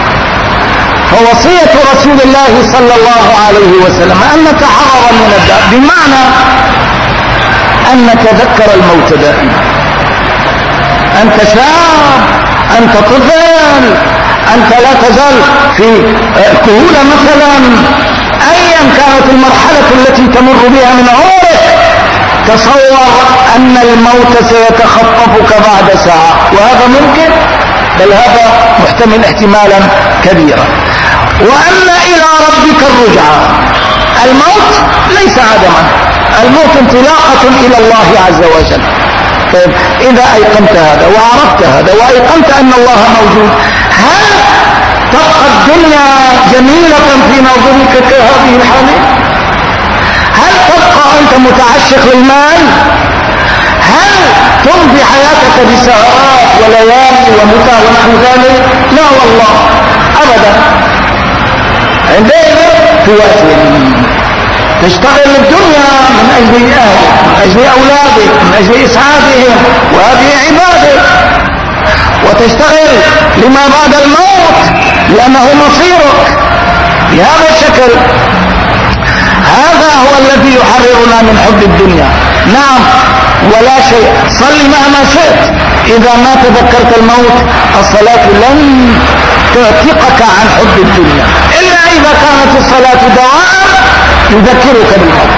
Speaker 1: فوصية رسول الله صلى الله عليه وسلم أن نتحرر من الداء، بمعنى أن نتذكر الموت دائما. أنت شاب، أنت طفل، أنت لا تزال في كهولة مثلا، أيا كانت المرحلة التي تمر بها من عمرك، تصور أن الموت سيتخطفك بعد ساعة، وهذا ممكن، بل هذا محتمل احتمالا كبيرا. وأن إلى ربك الرجعى. الموت ليس عدما، الموت انطلاقة إلى الله عز وجل. طيب إذا أيقنت هذا وعرفت هذا وأيقنت أن الله موجود، هل تبقى الدنيا جميلة في نظرك كهذه الحالة؟ هل تبقى أنت متعشق للمال؟ هل تمضي حياتك بسهرات وليالي ومتع ونحو ذلك؟ لا والله أبدا. عندئذ توازن، تشتغل الدنيا من أجل أهلك، من أجل أولادك، من أجل إسعادهم، وهذه عبادة. وتشتغل لما بعد الموت لأنه مصيرك بهذا الشكل. هذا هو الذي يحررنا من حب الدنيا. نعم، ولا شيء، صل مهما شئت، إذا ما تذكرت الموت الصلاة لن تعتقك عن حب الدنيا، إلا إذا كانت الصلاة دواء يذكرك بالموت.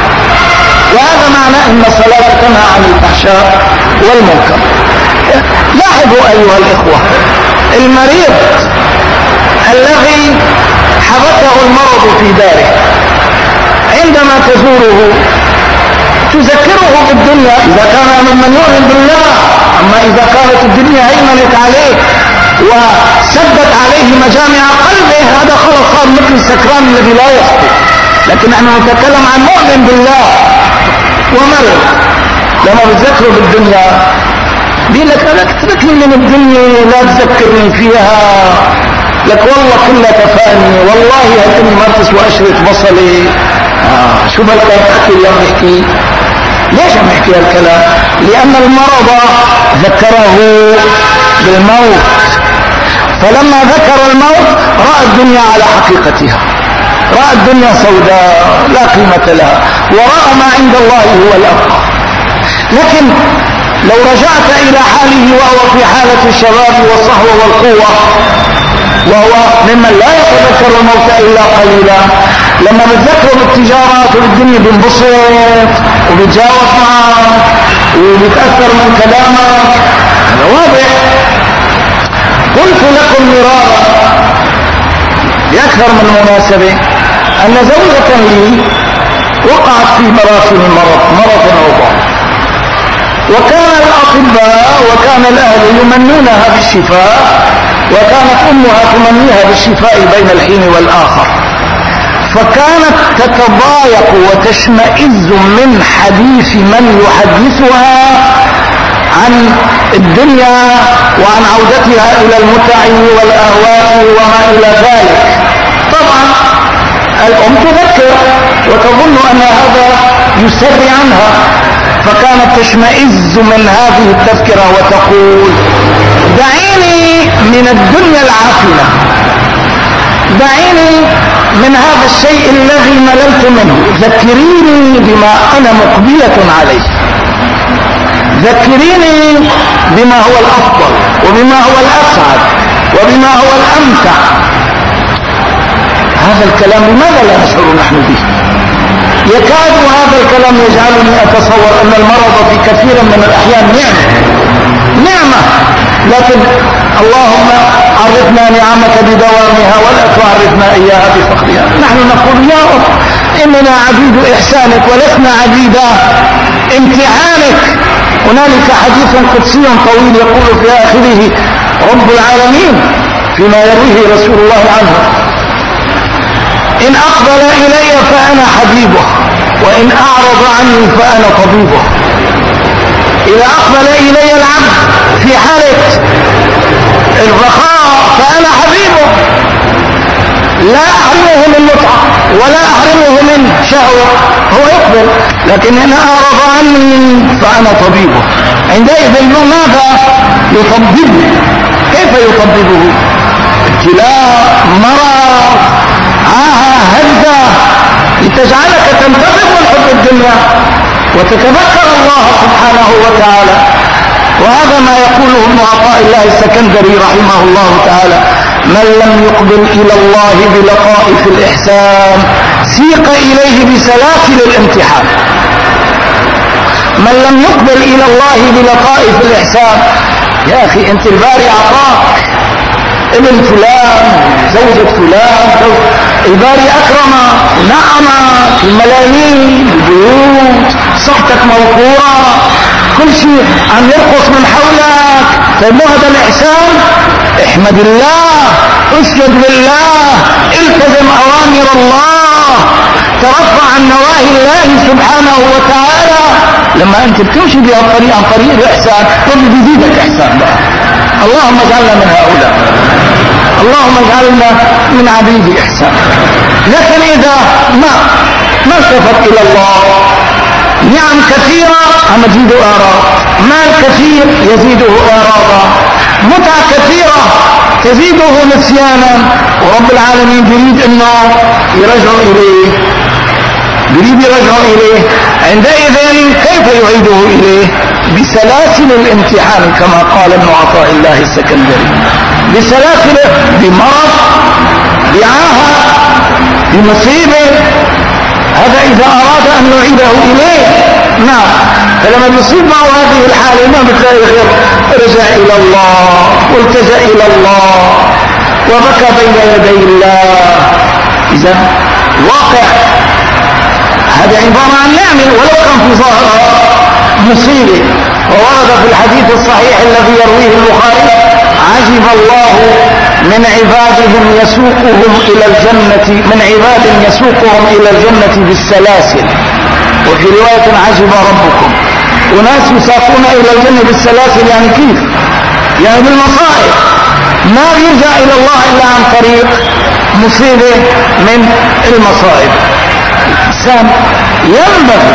Speaker 1: وهذا معنى أن الصلاة تنهى عن الفحشاء والمنكر. لاحظوا أيها الإخوة، المريض الذي حبسه المرض في داره عندما تزوره تذكره بالدنيا إذا كان ممن يؤمن بالله. أما إذا كانت الدنيا هيمنت عليه وسدت عليه مجامع قلبه، هذا خلص صار مثل السكران الذي لا يسكت. لكن نحن نتكلم عن مؤمن بالله ومرض، لما بتذكره بالدنيا بيقول لك أنا اتركني من الدنيا لا تذكرني فيها، لك والله كلها تفاني، والله هتني ما تسوى أشرة بصلي. شو بالكلام حكي اللي عم يحكي؟ ليش عم يحكي هالكلام؟ لأن المرض ذكره بالموت، فلما ذكر الموت رأى الدنيا على حقيقتها، رأى الدنيا سوداء لا قيمة لها، ورأى ما عند الله هو الأبقى. لكن لو رجعت إلى حاله وهو في حالة الشباب والصحوة والقوة، وهو ممن لا يتذكر الموت إلا قليلا، لما بتذكره بالتجارات وبالدنيا بينبسط وبيتجاوز معه وبيتأثر من كلامه. هذا واضح. قلت لكم مرارا بأكثر من مناسبة أن زوجة لي وقعت في مراسم مرض عضال، وكان الأطباء وكان الأهل يمنونها بالشفاء، وكانت أمها تمنيها بالشفاء بين الحين والآخر، فكانت تتضايق وتشمئز من حديث من يحدثها عن الدنيا وعن عودتها إلى المتع والأهواء وما إلى ذلك. طبعا الأم تذكر وتظن أن هذا يسري عنها، فكانت تشمئز من هذه التذكرة وتقول: دعيني من الدنيا العافلة، دعيني من هذا الشيء الذي مللت منه، ذكريني بما أنا مقبلة عليه، ذكريني بما هو الأفضل وبما هو الأسعد وبما هو الأمتع. هذا الكلام لماذا لا نشعر نحن به؟ يكاد هذا الكلام يجعلني أتصور أن المرض في كثير من الأحيان نعمة، لكن اللهم عرفنا نعمك بدوامها ولا تعرفنا إياها بفقرها. نحن نقول: يا رب إننا عبيد إحسانك ولسنا عبيد امتحانك. هنالك حديث قدسي طويل يقول في آخره رب العالمين فيما يرويه رسول الله عنه: إن أقبل إلي فأنا حبيبه، وإن أعرض عني فأنا طبيبه. إذا أقبل إلي العبد في حالة الرخاء فأنا حبيبه، لا أحرمه من متعة ولا أحرمه من شهوة، هو يقبل. لكن إن أعرض عني فأنا طبيبه. عندئذ ماذا يطببه؟ كيف يطببه؟ ابتلاء، مرض، هزة، لتجعلك تنتظر من حب الدنيا وتتذكر الله سبحانه وتعالى. وهذا ما يقوله ابن عطاء الله السكندري رحمه الله تعالى: من لم يقبل إلى الله بلطائف الإحسان سيق إليه بسلاسل الامتحان. من لم يقبل إلى الله بلطائف الإحسان، يا أخي أنت الباري أعطاك ابن فلان، زوجة فلان، الباري أكرم، نعم، الملايين، البيوت، صحتك موفورة، كل شيء عم يرقص من حولك. طيب هذا الإحسان؟ احمد الله، اسجد لله، التزم أوامر الله، ترفع عن نواهي الله سبحانه وتعالى. لما أنت بتمشي بها الطريق عن طريق الإحسان بيزيدك إحسان بقى. اللهم اجعلنا من هؤلاء، اللهم اجعلنا من عبيد إحسان. لكن إذا ما التفت إلى الله، نعم كثيرة مزيد آراء، مال كثير يزيده آراء، متع كثيرة تزيده نسيانا، ورب العالمين يريد انه يرجعوا اليه، يريد يرجعوا اليه. عندئذ كيف يعيده اليه؟ بسلاسل الامتحان كما قال ابن عطاء الله السكندري، بسلاسل، بمرض، بعاهة، بمصيبة. هذا إذا أراد أن نعيده إليه. نعم، فلما يصيب معه هذه الحالة ما بتلاقي غير رجع إلى الله والتجأ إلى الله وبكى بين يدي الله. إذا واقع هذا عبارة عن نعمة ولو كان في ظاهرها مصيبة. وورد في الحديث الصحيح الذي يرويه البخاري: عجب الله من عبادهم يسوقهم إلى الجنة، من عباد يسوقهم إلى الجنة بالسلاسل. وفي رواية: عجب ربكم وناس يساقون إلى الجنة بالسلاسل. يعني كيف؟ يعني بالمصائب. ما يرجع إلى الله إلا عن طريق مصيبة من المصائب. الإنسان ينبغي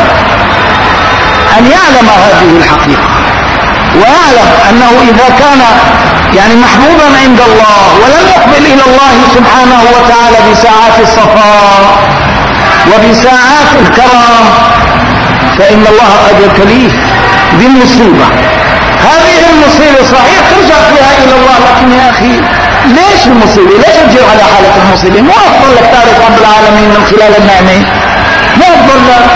Speaker 1: أن يعلم هذه الحقيقة، ويعلم أنه إذا كان يعني محبوبا عند الله ولم يقبل إلى الله سبحانه وتعالى بساعات الصفاء وبساعات الكرم، فإن الله قد يبتليه بالمصيبة. هذه المصيبة صحيح ترجع فيها إلى الله، لكن يا أخي ليش المصيبة؟ ليش تجيب على حالة المصيبة؟ ما أفضل لك تعرف رب العالمين من خلال النعمة؟ ما أفضل لك؟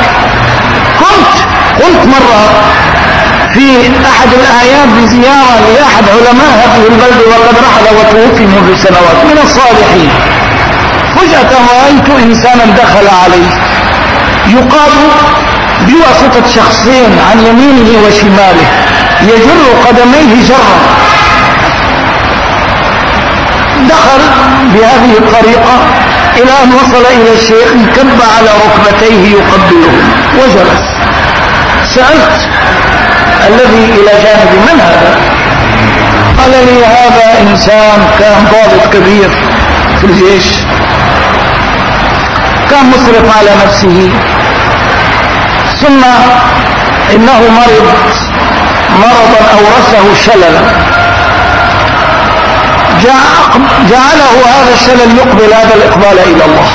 Speaker 1: قلت مرة في أحد الآيات بزيارة لأحد علماء هذه البلد وقد رحل وتوفي منذ سنوات من الصالحين، فجأة رأيت إنسانا دخل عليه يقال بواسطة شخصين عن يمينه وشماله يجر قدميه جرا. دخل بهذه الطريقة إلى أن وصل إلى الشيخ، كب على ركبتيه يقبله وجلس. سألت الذي إلى جانب من هذا؟ قال لي هذا إنسان كان ضابط كبير في الجيش، كان مسرف على نفسه، ثم إنه مرضا أورثه شللا جعله هذا الشلل يقبل هذا الإقبال إلى الله،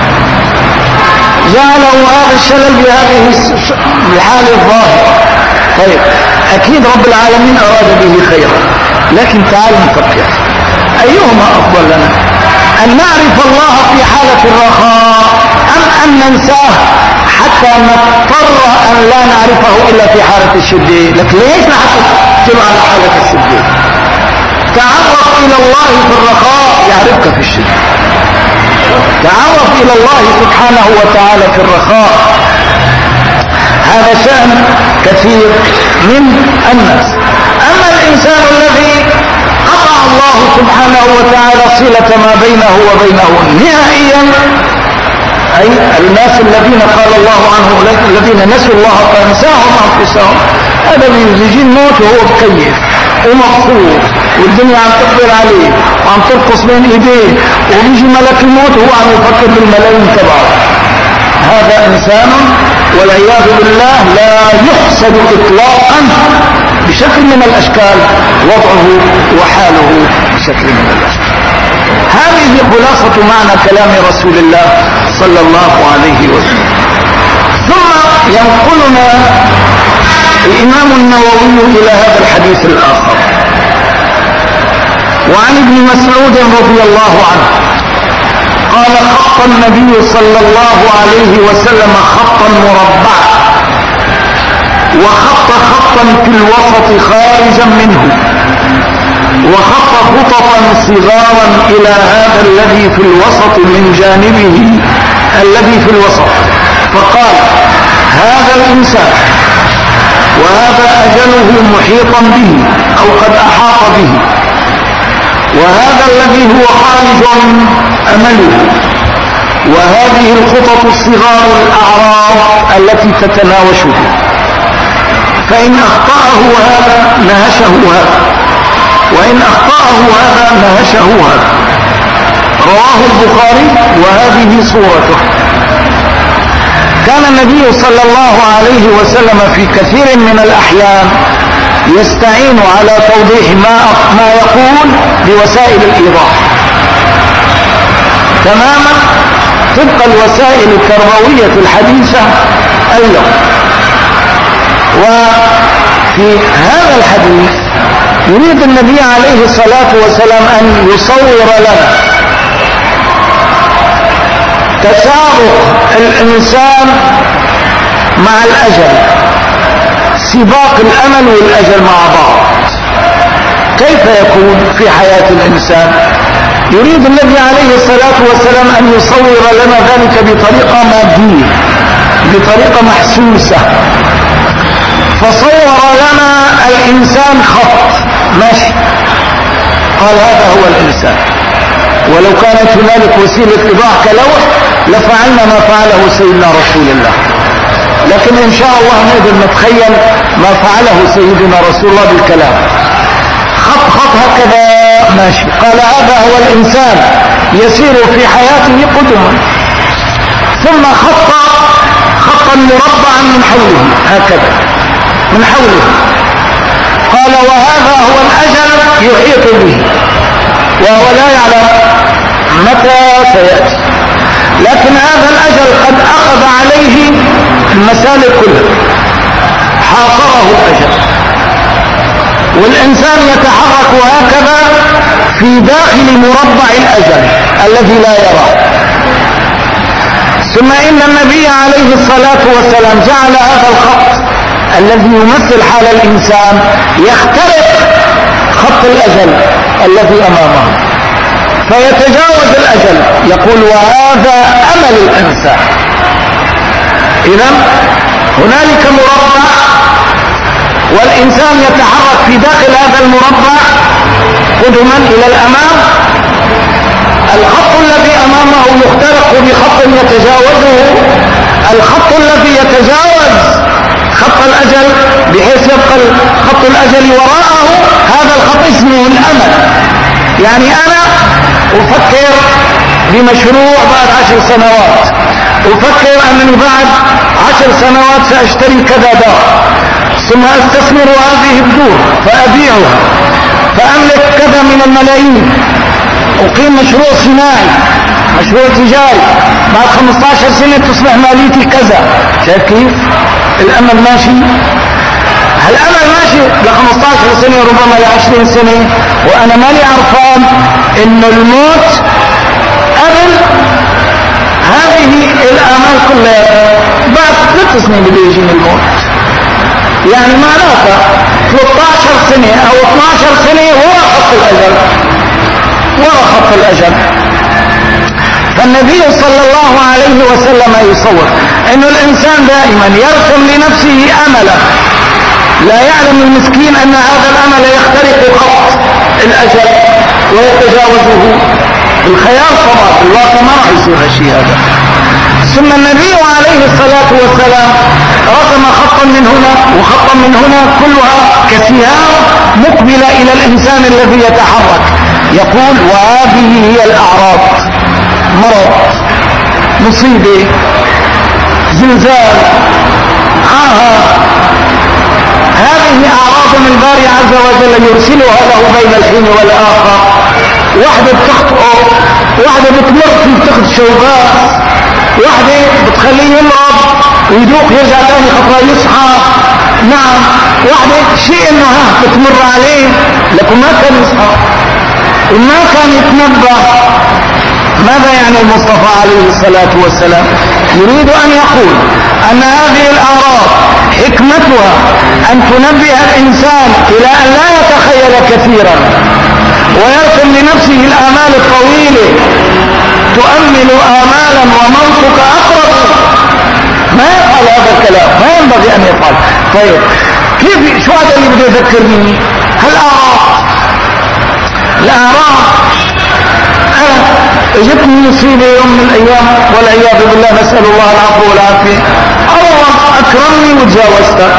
Speaker 1: جعله هذا الشلل بهذه الحال الظاهرة. طيب أكيد رب العالمين أراد به خيرا، لكن تعال نفكر أيهما أفضل لنا، أن نعرف الله في حالة الرخاء أم أن ننساه حتى نضطر أن لا نعرفه إلا في حالة الشدة؟ لكن ليش نحن تبع على حالة الشدة؟ تعرف إلى الله في الرخاء يعرفك في الشدة، تعرف إلى الله سبحانه وتعالى في الرخاء. هذا شأن كثير من الناس. أما الإنسان الذي قطع الله سبحانه وتعالى صلة ما بينه وبينه نهائيا، أي الناس الذين قال الله عنهم الذين نسوا الله فانساهم أنفسهم، هذا يجي الموت وهو بكيف ومبسوط والدنيا عم تقبل عليه وعم ترقص بين ايديه، وبيجي ملك الموت وهو عم يفكر بالملايين تبعه. هذا إنسان والعياذ بالله لا يحسد إطلاقا بشكل من الأشكال وضعه وحاله بشكل من الأشكال. هذه خلاصة معنى كلام رسول الله صلى الله عليه وسلم. ثم ينقلنا الإمام النووي إلى هذا الحديث الآخر، وعن ابن مسعود رضي الله عنه قال خط النبي صلى الله عليه وسلم خطا مربعا وخط خطا في الوسط خارجا منه وخط خططا صغارا إلى هذا الذي في الوسط من جانبه الذي في الوسط، فقال هذا الإنسان وهذا أجله محيطا به أو قد أحاط به، وهذا الذي هو خارج أمله، وهذه الخطط الصغار الأعراض التي تتناوشه، فإن أخطأه هذا نهشه هذا، وإن أخطأه هذا نهشه هذا. رواه البخاري وهذه صورته. كان النبي صلى الله عليه وسلم في كثير من الأحيان يستعين على توضيح ما يقول بوسائل الإيضاح تماما طبق الوسائل التربوية الحديثة اليوم. وفي هذا الحديث يريد النبي عليه الصلاة والسلام أن يصور لنا تسابق الإنسان مع الأجل، سباق الأمل والأجل مع بعض، كيف يكون في حياة الإنسان؟ يريد النبي عليه الصلاة والسلام أن يصور لنا ذلك بطريقة مادية، بطريقة محسوسة. فصور لنا الإنسان خط ماشي، قال هذا هو الإنسان، ولو كانت هنالك وسيلة إيضاح كلوح لفعلنا ما فعله سيدنا رسول الله، لكن إن شاء الله نقدر نتخيل ما فعله سيدنا رسول الله بالكلام. خط خط هكذا ماشي، قال هذا هو الإنسان يسير في حياته قدما، ثم خط خطا مربعا من حوله هكذا من حوله، قال وهذا هو الأجل يحيط به وهو لا يعلم متى سيأتي، لكن هذا الأجل قد أخذ عليه المسالك كلها، حاصره الأجل، والإنسان يتحرك هكذا في داخل مربع الأجل الذي لا يراه. ثم إن النبي عليه الصلاة والسلام جعل هذا الخط الذي يمثل حال الإنسان يخترق خط الأجل الذي أمامه فيتجاوز الأجل، يقول وهذا أمل الإنسان. إذن هنالك مربع والإنسان يتحرك في داخل هذا المربع قدما إلى الأمام، الخط الذي أمامه يخترق بخط يتجاوزه، الخط الذي يتجاوز خط الأجل بحيث يبقى خط الأجل وراءه، هذا الخط اسمه الأمل. يعني أنا أفكر بمشروع بعد 10 سنوات، أفكر أنني بعد 10 سنوات سأشتري كذا دار، ثم أستثمر هذه الدور فأبيعها فأملك كذا من الملايين، أقيم مشروع صناعي، مشروع تجاري، بعد 15 سنة تصبح ماليتي كذا. شايف كيف الأمل ماشي؟ الأمل ماشي ل 15 سنة ربما ل 20 سنة، وأنا مالي عرفان إن الموت قبل هذه الآمال كلها. بعد 3 سنين بده يجيني الموت، يعني معناتها 13 سنة أو 12 سنة وراء خط الأجل، وراء خط الأجل. فالنبي صلى الله عليه وسلم يصور أن الإنسان دائما يرسم لنفسه أملا، لا يعلم المسكين أن هذا الأمل يخترق خط الأجل ويتجاوزه بالخيال. طبعا بالواقع ما راح يصير هالشيء هذا. ثم النبي عليه الصلاة والسلام رسم خطا من هنا وخطا من هنا، كلها كسهام مقبلة إلى الإنسان الذي يتحرك. يقول وهذه هي الأعراض: مرض، مصيبة، زلزال، عاهة، هذه أعراض من الباري عز وجل يرسلها له بين الحين والآخر. واحدة بتخطئه، واحدة بتمر في بتاخد شوبات، واحدة بتخليه يمرض ويدوق يرجع تاني خطرة يصحى. نعم، واحدة شيء انه بتمر عليه لكن ما كان يصحى وما كان يتنبه. ماذا يعني المصطفى عليه الصلاة والسلام؟ يريد أن يقول أن هذه الأعراض حكمتها أن تنبه الإنسان إلى أن لا يتخيل كثيرا ويرسم لنفسه الآمال الطويلة. تؤمل آمالا وموتك أقرب. ما يفعل هذا الكلام، ما ينبغي أن يفعل. طيب كيف، شو هذا اللي بده يذكرني؟ الأعراض اجتني مصيبة يوم من الأيام والعياذ بالله، نسأل الله العفو والعافية. الله أكرمني وتجاوزته.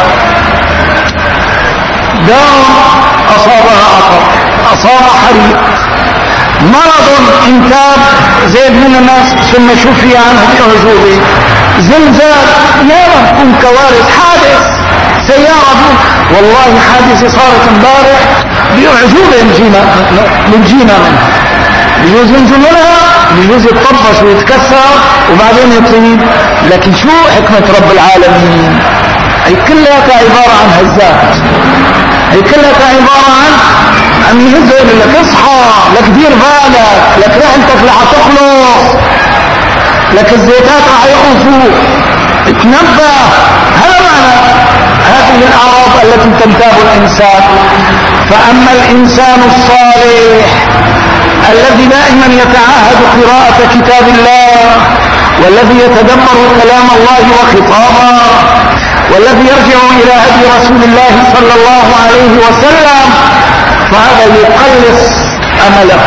Speaker 1: دار أصابها عطر، أصاب حريق، مرض انتاب زيد من الناس ثم شفي عنه بأعجوبة، زلزال، نارا، كن كوارث، حادث سيارة. والله حادثة صارت امبارح بأعجوبة نجينا منها. بيجوز ينزل منها، بيجوز يتطبش ويتكسر وبعدين يطيب. لكن شو حكمة رب العالمين؟ هي كلها عبارة عن هزات، هي كلها عبارة عن يهز لك اصحى، لك دير بالك، لك رحلتك رح تخلص، لك الزيتات رح يقفوا، اتنبه. هذا معنى هذه الأعراض التي تنتاب الإنسان. فأما الإنسان الصالح الذي دائما يتعاهد قراءة كتاب الله، والذي يتدبر كلام الله وخطابه، والذي يرجع إلى هدي رسول الله صلى الله عليه وسلم، فهذا يقلص أمله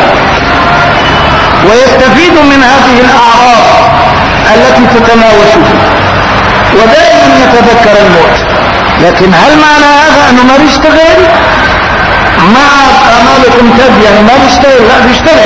Speaker 1: ويستفيد من هذه الأعراض التي تتناوشه، ودائما يتذكر الموت. لكن هل معنى هذا أنه ما بيشتغل؟ مع أمالكم تد، يعني ما بيشتغل، لا بيشتغل.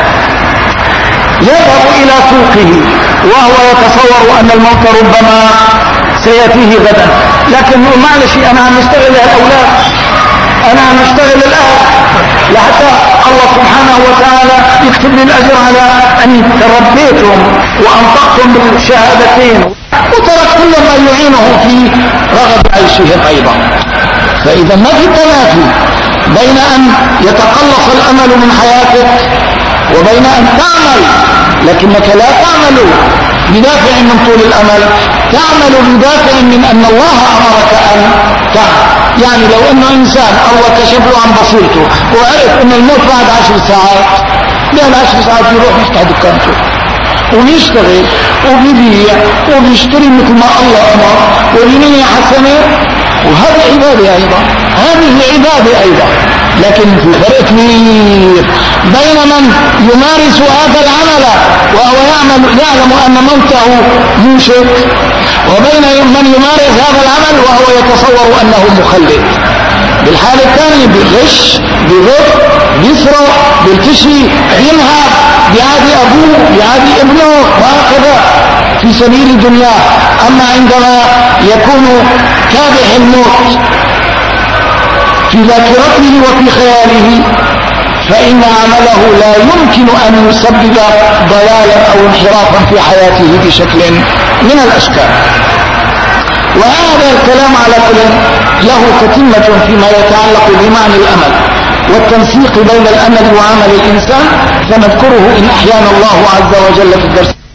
Speaker 1: يذهب إلى سوقه وهو يتصور أن الموت ربما سيأتيه غدا، لكن معلش أنا عم اشتغل للأولاد، أنا عم اشتغل الآن لحتى الله سبحانه وتعالى يكتب لي الأجر على أني تربيتهم وأنطقتهم بالشهادتين، وترك كل ما يعينه في رغب عيشهم أيضا. فإذا ما في تنافي بين أن يتقلص الأمل من حياتك وبين أن تعمل، لكنك لا تعمل بدافع من طول الأمل، تعمل بدافع من أن الله أمرك أن تعمل. يعني لو أنه إنسان الله كشف له عن بصيرته وعرف أن الموت بعد 10 ساعات، بعد 10 ساعات يروح يفتح دكانته ويشتغل وبيبيع وبيشتري مثل ما الله أمر وبنية حسنة، وهذه عبادة أيضا، هذه عبادة أيضا. لكن في فرق كبير
Speaker 2: بين من يمارس هذا العمل وهو يعلم أن موته موشك، وبين من يمارس هذا العمل وهو يتصور أنه مخلد. بالحال الثاني بيغش، بيغف، بيسرق، بيرتشي، بينهب، بيعادي أبوه، بيعادي ابنه، وهكذا في سبيل الدنيا. أما عندما يكون كابح الموت في ذاكرته وفي خياله فإن عمله لا يمكن أن يسبب ضلالا أو انحرافا في حياته بشكل من الأشكال. وهذا الكلام على كل له تتمة فيما يتعلق بمعنى الأمل والتنسيق بين الأمل وعمل الإنسان، فنذكره إن أحيانا الله عز وجل في الدرس.